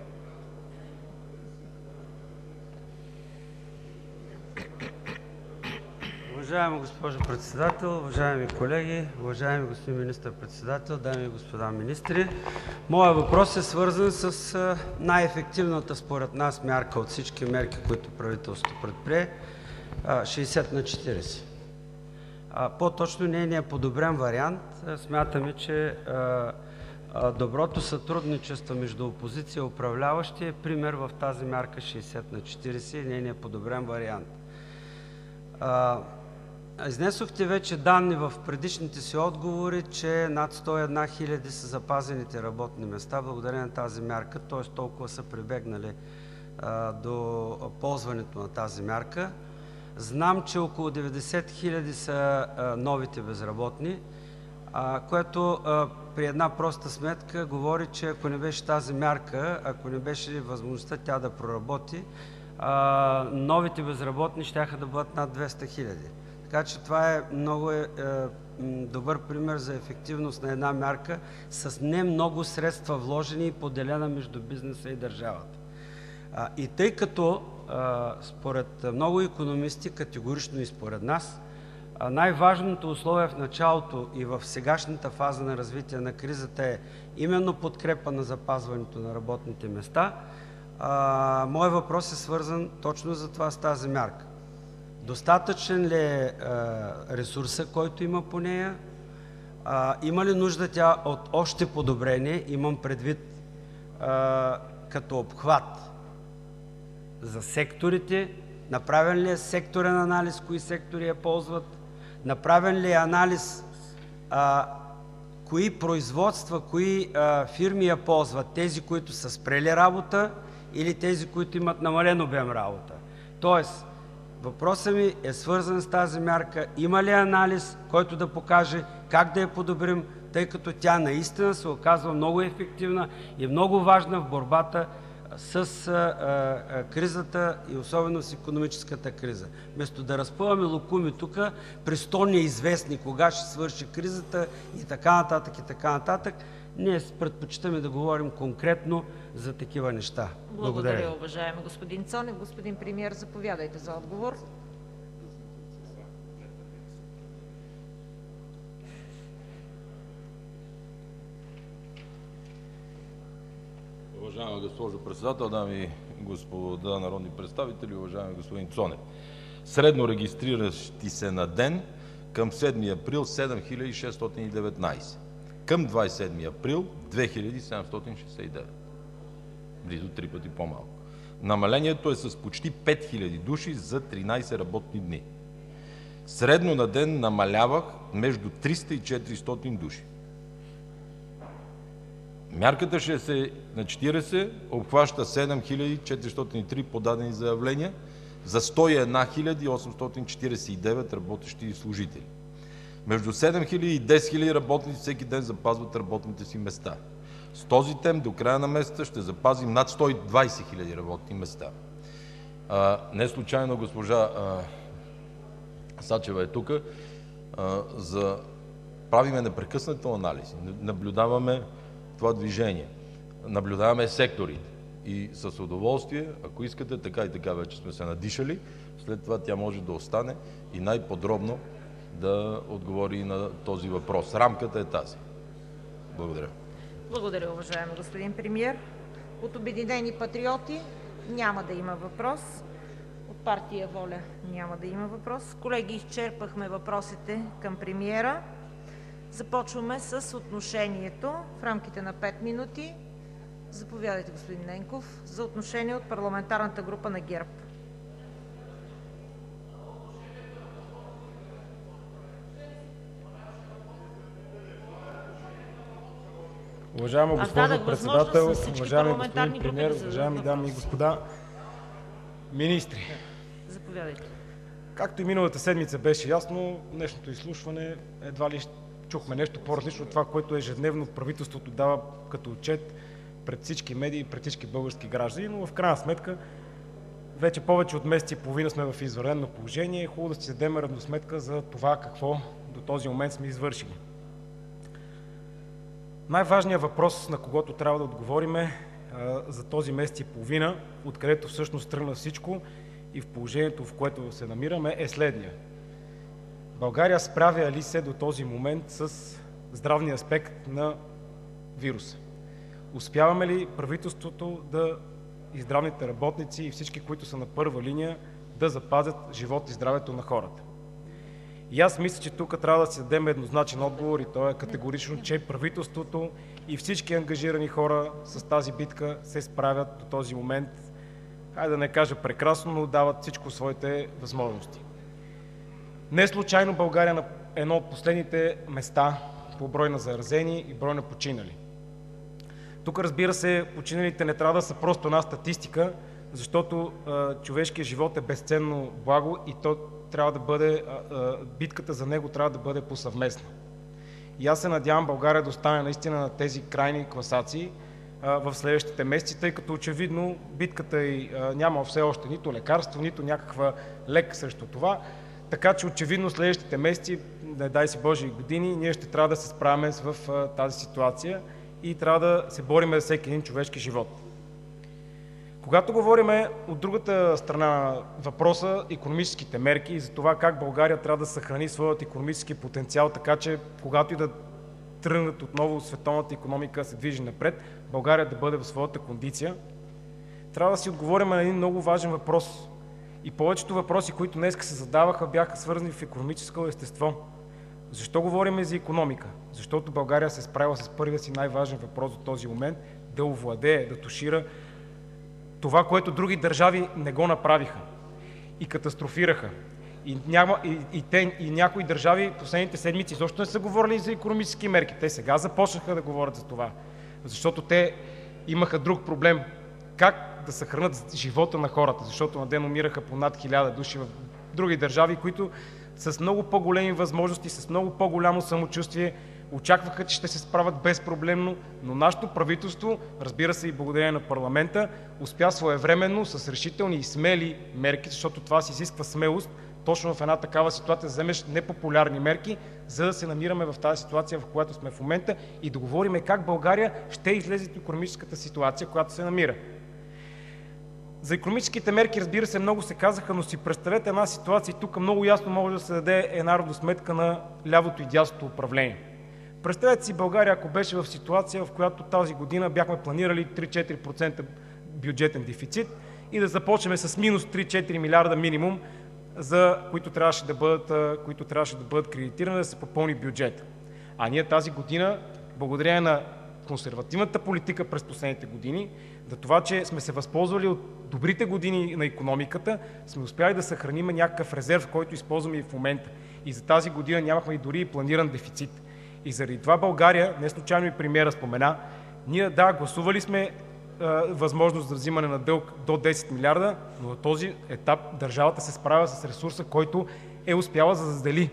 Уважаема госпожо Председател, уважаеми колеги, уважаеми господин Министър-председател, дами и господа министри! Моят въпрос е свързан с най-ефективната според нас мярка от всички мерки, които правителството предприе – шейсет на четирийсет. По-точно нейният подобрен вариант. Смятаме, че доброто сътрудничество между опозиция и управляващи е пример в тази мярка шейсет на четирийсет и нейният подобрен вариант. Изнесохте вече данни в предишните си отговори, че над сто и една хиляди са запазените работни места благодарение на тази мярка, т.е. толкова са прибегнали а, до ползването на тази мярка. Знам, че около деветдесет хиляди са а, новите безработни, а, което а, при една проста сметка говори, че ако не беше тази мярка, ако не беше възможността тя да проработи, а, новите безработни щяха да бъдат над двеста хиляди. Така че това е много е, е, добър пример за ефективност на една мярка с не много средства вложени и поделена между бизнеса и държавата. А, и тъй като а, според много икономисти, категорично и според нас, най-важното условие в началото и в сегашната фаза на развитие на кризата е именно подкрепа на запазването на работните места, а, моят въпрос е свързан точно за това с тази мярка. Достатъчен ли е ресурса, който има по нея? А, има ли нужда тя от още подобрение? Имам предвид а, като обхват за секторите. Направен ли е секторен анализ, кои сектори я ползват? Направен ли е анализ а, кои производства, кои а, фирми я ползват? Тези, които са спрели работа или тези, които имат намален обем работа? Тоест, въпросът ми е свързан с тази мярка. Има ли анализ, който да покаже как да я подобрим, тъй като тя наистина се оказва много ефективна и много важна в борбата с а, а, кризата и особено с икономическата криза. Вместо да разпъваме локуми тук, при сто неизвестни кога ще свърши кризата и така нататък и така нататък, ние предпочитаме да говорим конкретно за такива неща. Благодаря. Благодаря, уважаеми господин Цонев. Господин премиер, заповядайте за отговор. Уважаема госпожо Председател, дами и господа народни представители, уважаеми господин Цонев! Средно регистриращи се на ден към седми април седем хиляди шестстотин и деветнадесет, към двадесет и седми април две хиляди седемстотин шестдесет и девет, близо три пъти по-малко. Намалението е с почти пет хиляди души за тринадесет работни дни. Средно на ден намалявах между триста и четиристотин души. Мярката шейсет на четиридесет обхваща седем хиляди четиристотин и три подадени заявления за сто и една хиляди осемстотин четиридесет и девет работещи и служители. Между седем хиляди и десет хиляди работници всеки ден запазват работните си места. С този темп до края на месеца ще запазим над сто и двадесет хиляди работни места. А, не случайно госпожа а, Сачева е тук, а, за правиме непрекъснато анализ, наблюдаваме това движение, наблюдаваме секторите и с удоволствие, ако искате, така и така вече сме се надишали, след това тя може да остане и най-подробно да отговори на този въпрос. Рамката е тази. Благодаря. Благодаря, уважаеми господин премиер. От Обединени патриоти няма да има въпрос. От партия ВОЛЯ няма да има въпрос. Колеги, изчерпахме въпросите към премиера. Започваме с отношението в рамките на пет минути. Заповядайте, господин Ненков, за отношение от парламентарната група на ГЕРБ. Уважаема госпожо Председател, уважаеми господин премиер, уважаеми дами и господа министри! Заповядайте. Както и миналата седмица беше ясно, днешното изслушване едва ли чухме нещо по-различно от това, което ежедневно правителството дава като отчет пред всички медии и пред всички български граждани, но в крайна сметка вече повече от месец и половина сме в извънредно положение и е хубаво да си дадем равносметка за това какво до този момент сме извършили. Най-важният въпрос, на когото трябва да отговорим е за този месец и половина, откъдето всъщност тръгна всичко и в положението, в което се намираме, е следния. България справя ли се до този момент с здравния аспект на вируса? Успяваме ли правителството да и здравните работници и всички, които са на първа линия, да запазят живот и здравето на хората? И аз мисля, че тук трябва да си дадем еднозначен отговор и то е категорично, че правителството и всички ангажирани хора с тази битка се справят до този момент, хайде да не кажа прекрасно, но дават всичко своите възможности. Не случайно България на едно от последните места по брой на заразени и брой на починали. Тук, разбира се, починалите не трябва да са просто една статистика, защото а, човешкият живот е безценно благо и то трябва да бъде, а, а, битката за него трябва да бъде посъвместна. И аз се надявам България да остане наистина на тези крайни класации а, в следващите месеци, тъй като очевидно битката и а, няма все още нито лекарство, нито някаква лек срещу това. Така че очевидно следващите месеци, не дай си Боже и години, ние ще трябва да се справяме в а, тази ситуация и трябва да се борим за всеки един човешки живот. Когато говорим от другата страна на въпроса, икономическите мерки и за това как България трябва да съхрани своят икономически потенциал, така че когато и да тръгнат отново световната икономика се движи напред, България да бъде в своята кондиция, трябва да си отговорим на един много важен въпрос. И повечето въпроси, които днес се задаваха, бяха свързани в икономическо естество. Защо говорим за икономика? Защото България се справила с първия си най-важен въпрос до този момент – да овладее, да тушира това, което други държави не го направиха и катастрофираха. И, няма, и, и, те, и някои държави последните седмици изобщо не са говорили за икономически мерки. Те сега започнаха да говорят за това, защото те имаха друг проблем – как да съхранят живота на хората, защото на ден умираха по над хиляда души в други държави, които с много по-големи възможности, с много по-голямо самочувствие очакваха, че ще се справят безпроблемно, но нашето правителство, разбира се и благодарение на парламента, успя своевременно с решителни и смели мерки, защото това си изисква смелост, точно в една такава ситуация да вземеш непопулярни мерки, за да се намираме в тази ситуация, в която сме в момента, и да говорим как България ще излезе от икономическата ситуация, в която се намира. За икономическите мерки, разбира се, много се казаха, но си представете една ситуация и тук много ясно може да се даде една равносметка на лявото и дясното управление. Представете си България, ако беше в ситуация, в която тази година бяхме планирали три-четири процента бюджетен дефицит и да започнем с минус три-четири милиарда минимум, за които трябваше да бъдат, които трябваше да бъдат кредитирани, да се попълни бюджет. А ние тази година, благодарение на консервативната политика през последните години, за това, че сме се възползвали от добрите години на икономиката, сме успяли да съхраним някакъв резерв, който използваме и в момента. И за тази година нямахме и дори и планиран дефицит. И заради това България, не случайно и премиера спомена, ние да, гласували сме е, възможност за взимане на дълг до десет милиарда, но на този етап държавата се справя с ресурса, който е успяла да задели,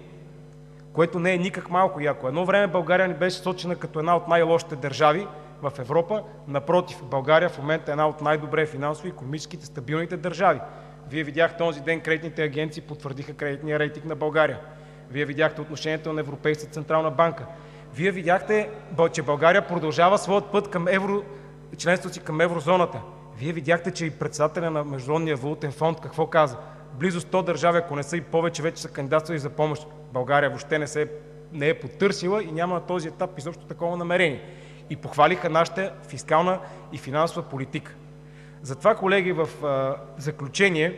което не е никак малко яко. Едно време България ни беше сочена като една от най-лошите държави в Европа. Напротив, България в момента е една от най-добре финансово и икономическите стабилните държави. Вие видяхте този ден, кредитните агенции потвърдиха кредитния рейтинг на България. Вие видяхте отношението на Европейската централна банка. Вие видяхте, че България продължава своят път към евро, членството си към еврозоната. Вие видяхте, че и председателя на Международния валутен фонд какво каза? Близо сто държави, ако не са и повече, вече са кандидатствали за помощ. България въобще не, се, не е потърсила и няма на този етап изобщо такова намерение. И похвалиха нашата фискална и финансова политика. Затова, колеги, в а, заключение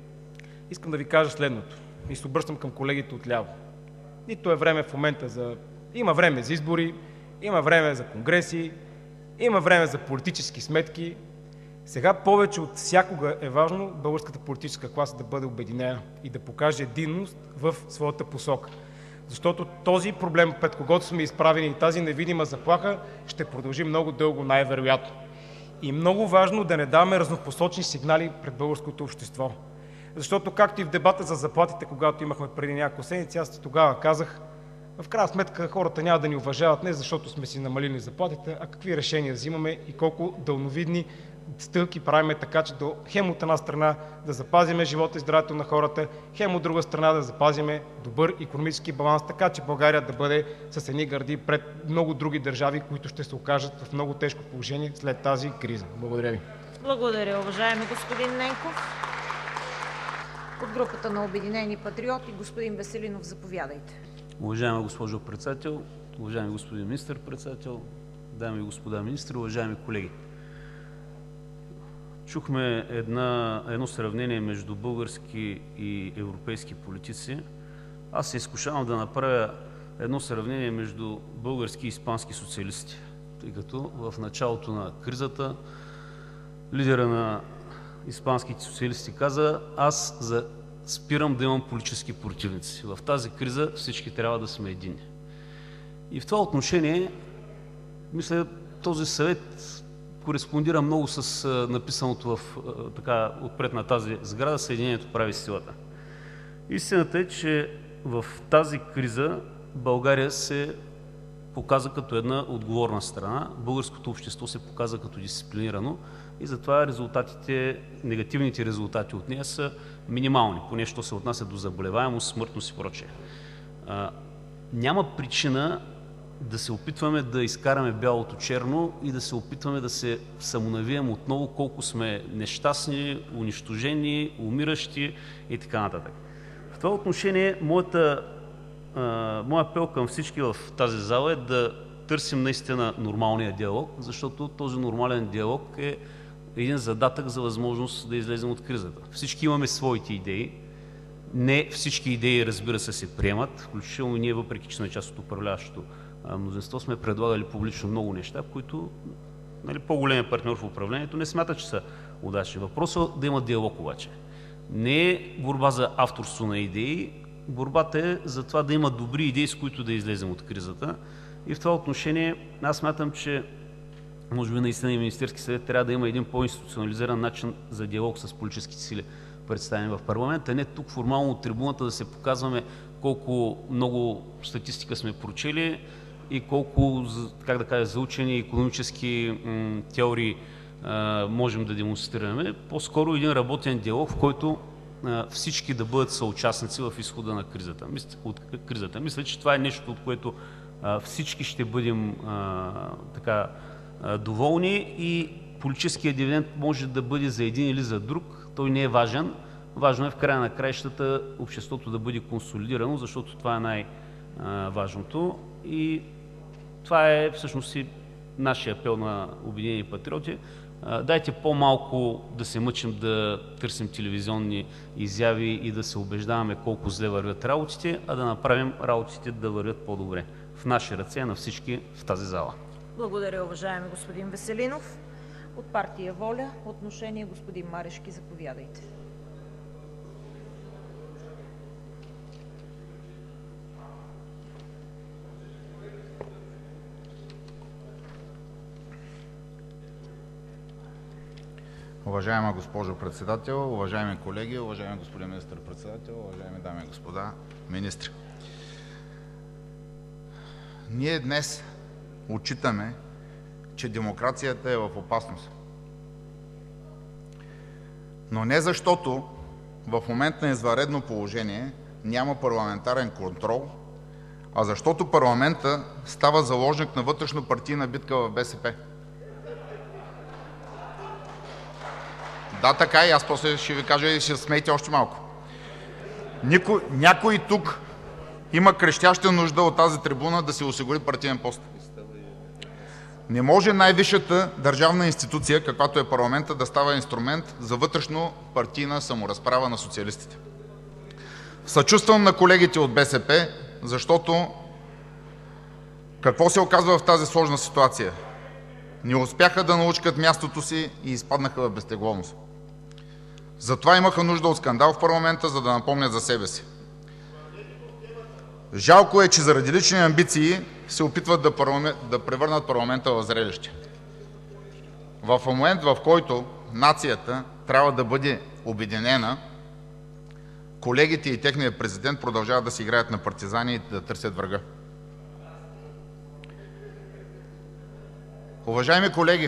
искам да ви кажа следното. И се обръщам към колегите отляво. Нито е време в момента за... Има време за избори, има време за конгреси, има време за политически сметки. Сега повече от всякога е важно българската политическа класа да бъде обединена и да покаже единност в своята посока. Защото този проблем, пред когото сме изправени, и тази невидима заплаха ще продължи много дълго, най-вероятно. И много важно да не даваме разнопосочни сигнали пред българското общество. Защото, както и в дебата за заплатите, когато имахме преди няколко седмици, аз тогава казах, в крайна сметка хората няма да ни уважават не защото сме си намалили заплатите, а какви решения взимаме и колко дълновидни стъпки правиме, така че до хем от една страна да запазиме живота и здравето на хората, хем от друга страна да запазиме добър икономически баланс, така че България да бъде с едни гърди пред много други държави, които ще се окажат в много тежко положение след тази криза. Благодаря ви. Благодаря, уважаеми господин Ненков. От групата на Обединени патриоти, господин Веселинов, заповядайте. Уважаема госпожо Председател, уважаеми господин Министър-председател, дами и господа министри, уважаеми колеги! Чухме една, едно сравнение между български и европейски политици. Аз се изкушавам да направя едно сравнение между български и испански социалисти, тъй като в началото на кризата лидера на испанските социалисти каза: аз за спирам да имам политически противници. В тази криза всички трябва да сме едини. И в това отношение, мисля, този съвет кореспондира много с написаното в, така, отпред на тази сграда: Съединението прави силата. Истината е, че в тази криза България се показа като една отговорна страна, българското общество се показа като дисциплинирано и затова резултатите, негативните резултати от нея са минимални, поне що се отнася до заболеваемост, смъртност и прочее. Няма причина да се опитваме да изкараме бялото черно и да се опитваме да се самонавием отново колко сме нещастни, унищожени, умиращи и така нататък. В това отношение моята, а, моя апел към всички в тази зала е да търсим наистина нормалния диалог, защото този нормален диалог е един задатък за възможност да излезем от кризата. Всички имаме своите идеи. Не всички идеи, разбира се, се приемат, включително ние, въпреки че сме част от управляващото мнозинство, сме предлагали публично много неща, които, нали, по-големият партньор в управлението не смята, че са удачни. Въпросът е да има диалог обаче. Не е борба за авторство на идеи, борбата е за това да има добри идеи, с които да излезем от кризата. И в това отношение аз смятам, че може би наистина и Министерски съвет трябва да има един по-институционализиран начин за диалог с политическите сили, представени в парламента. Не тук формално от трибуната да се показваме колко много статистика сме прочели, и колко, как да кажа, заучени икономически теории можем да демонстрираме. По-скоро един работен диалог, в който всички да бъдат съучастници в изхода на кризата. От кризата. Мисля, че това е нещо, от което всички ще бъдем така доволни и политическият дивиденд може да бъде за един или за друг. Той не е важен. Важно е в края на краищата обществото да бъде консолидирано, защото това е най-важното. И това е всъщност и нашия апел на Обединени патриоти. Дайте по-малко да се мъчим да търсим телевизионни изяви и да се убеждаваме колко зле вървят работите, а да направим работите да вървят по-добре. В наши ръце, на всички в тази зала. Благодаря, уважаеми господин Веселинов. От партия ВОЛЯ отношение господин Марешки, заповядайте. Уважаема госпожо Председател, уважаеми колеги, уважаеми господин Министър-председател, уважаеми дами и господа министри! Ние днес отчитаме, че демокрацията е в опасност. Но не защото в момент на извънредно положение няма парламентарен контрол, а защото парламентът става заложник на вътрешнопартийна битка в БСП. Да, така и аз после ще ви кажа и ще смейте още малко. Никой, някой тук има крещяща нужда от тази трибуна да се осигури партиен пост. Не може най-висшата държавна институция, каквато е парламента, да става инструмент за вътрешно партийна саморазправа на социалистите. Съчувствам на колегите от БСП, защото какво се оказва в тази сложна ситуация? Не успяха да научат мястото си и изпаднаха в безтегловност. Затова имаха нужда от скандал в парламента, за да напомнят за себе си. Жалко е, че заради лични амбиции се опитват да, парламент, да превърнат парламента в зрелище. В момент, в който нацията трябва да бъде обединена, колегите и техният президент продължават да си играят на партизани и да търсят врага. Уважаеми колеги,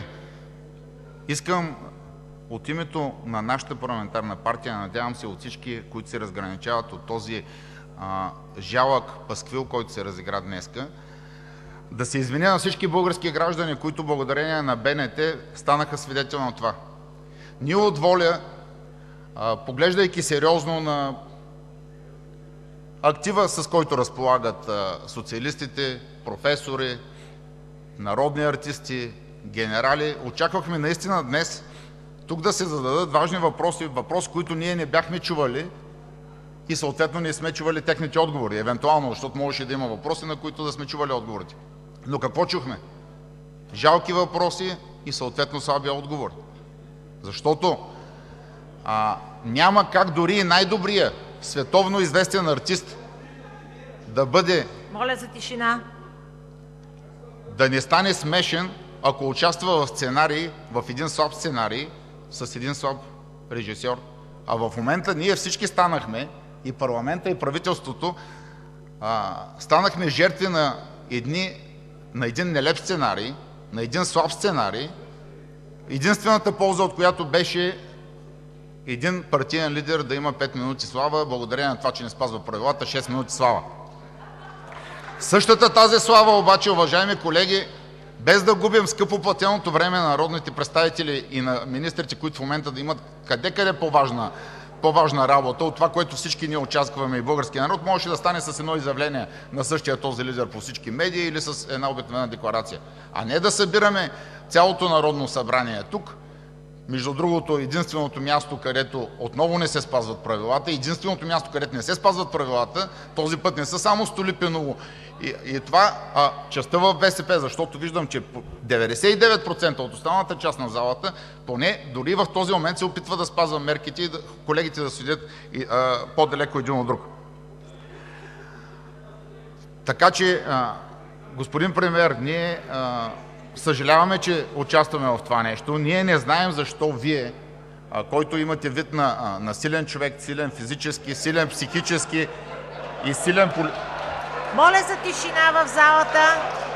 искам от името на нашата парламентарна партия, надявам се от всички, които се разграничават от този а, жалък пасквил, който се разигра днеска, да се извиня на всички български граждани, които благодарение на БНТ станаха свидетели на това. Ние от ВОЛЯ, а, поглеждайки сериозно на актива, с който разполагат а, социалистите, професори, народни артисти, генерали, очаквахме наистина днес тук да се зададат важни въпроси, въпроси, които ние не бяхме чували и съответно не сме чували техните отговори, евентуално, защото можеше да има въпроси, на които да сме чували отговорите. Но какво чухме? Жалки въпроси и съответно слаби отговори. Защото а, няма как дори и най-добрия световно известен артист да бъде... Моля за тишина. Да не стане смешен, ако участва в сценарий, в един слаб сценарий, с един слаб режисьор. А в момента ние всички станахме, и парламента, и правителството, а, станахме жертви на, едни, на един нелеп сценарий, на един слаб сценарий, единствената полза от която беше един партиен лидер да има пет минути слава, благодарение на това, че не спазва правилата, шест минути слава. Същата тази слава обаче, уважаеми колеги, без да губим скъпо платеното време на народните представители и на министрите, които в момента да имат къде-къде по-важна, по-важна работа от това, което всички ние очакваме и българския народ, можеше да стане с едно изявление на същия този лидер по всички медии или с една обикновена декларация. А не да събираме цялото Народно събрание тук. Между другото, единственото място, където отново не се спазват правилата, единственото място, където не се спазват правилата, този път не са само Столипиново и, и това, а частта в БСП, защото виждам, че деветдесет и девет процента от останалата част на залата, поне дори в този момент се опитва да спазва мерките и да, колегите да седят по-далеко един от друг. Така че, а, господин премиер, ние а, съжаляваме, че участваме в това нещо. Ние не знаем защо Вие, а, който имате вид на, а, на силен човек, силен физически, силен психически и силен... Моля за тишина в залата!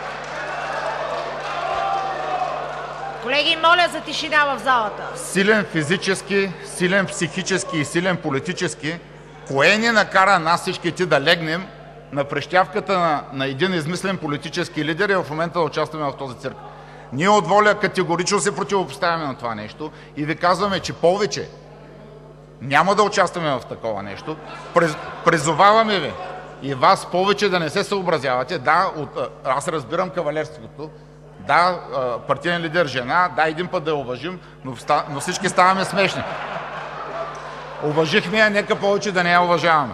Колеги, моля за тишина в залата. Силен физически, силен психически и силен политически, кое ни накара нас всичките да легнем на прищявката на, на един измислен политически лидер и в момента да участваме в този цирк? Ние от ВОЛЯ категорично се противопоставяме на това нещо и ви казваме, че повече няма да участваме в такова нещо. Приз, призоваваме ви и вас повече да не се съобразявате. Да, от, аз разбирам кавалерството. Да, партиен лидер жена, да, един път да я уважим, но, но всички ставаме смешни. Уважихме я, нека повече да не я уважаваме.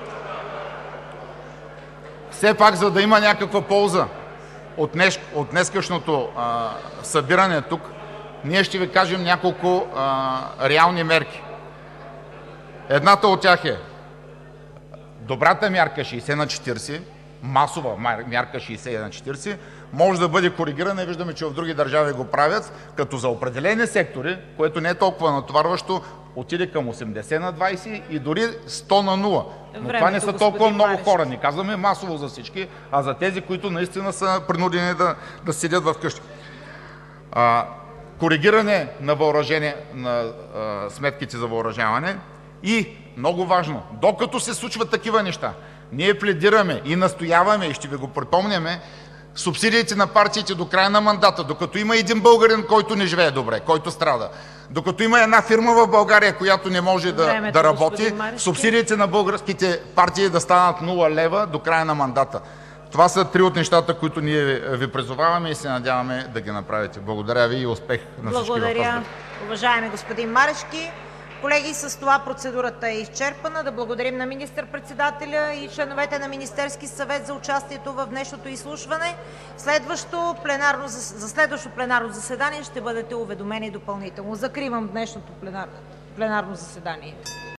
Все пак, за да има някаква полза от, днес, от днескашното а, събиране тук, ние ще ви кажем няколко а, реални мерки. Едната от тях е добрата мярка шейсет на четирийсет, масова мярка шейсет на четирийсет, може да бъде коригирана. Виждаме, че в други държави го правят, като за определени сектори, което не е толкова натоварващо, отиде към осемдесет на двайсет и дори сто на нула. Но Времето, това не са толкова много Марешки. Хора. Не казваме масово за всички, а за тези, които наистина са принудени да, да седят в къщи. А, коригиране на въоръжение, на а, сметките за въоръжаване и, много важно, докато се случват такива неща, ние пледираме и настояваме, и ще ви го припомняме, субсидиите на партиите до края на мандата, докато има един българин, който не живее добре, който страда, докато има една фирма в България, която не може да, Времето, да работи, субсидиите на българските партии да станат нула лева до края на мандата. Това са три от нещата, които ние ви призоваваме и се надяваме да ги направите. Благодаря ви и успех на всички. Благодаря, уважаеми господин Марешки. Колеги, с това процедурата е изчерпана. Да благодарим на министър-председателя и членовете на Министерски съвет за участието в днешното изслушване. Следващо пленарно, за следващо пленарно заседание ще бъдете уведомени допълнително. Закривам днешното пленар, пленарно заседание.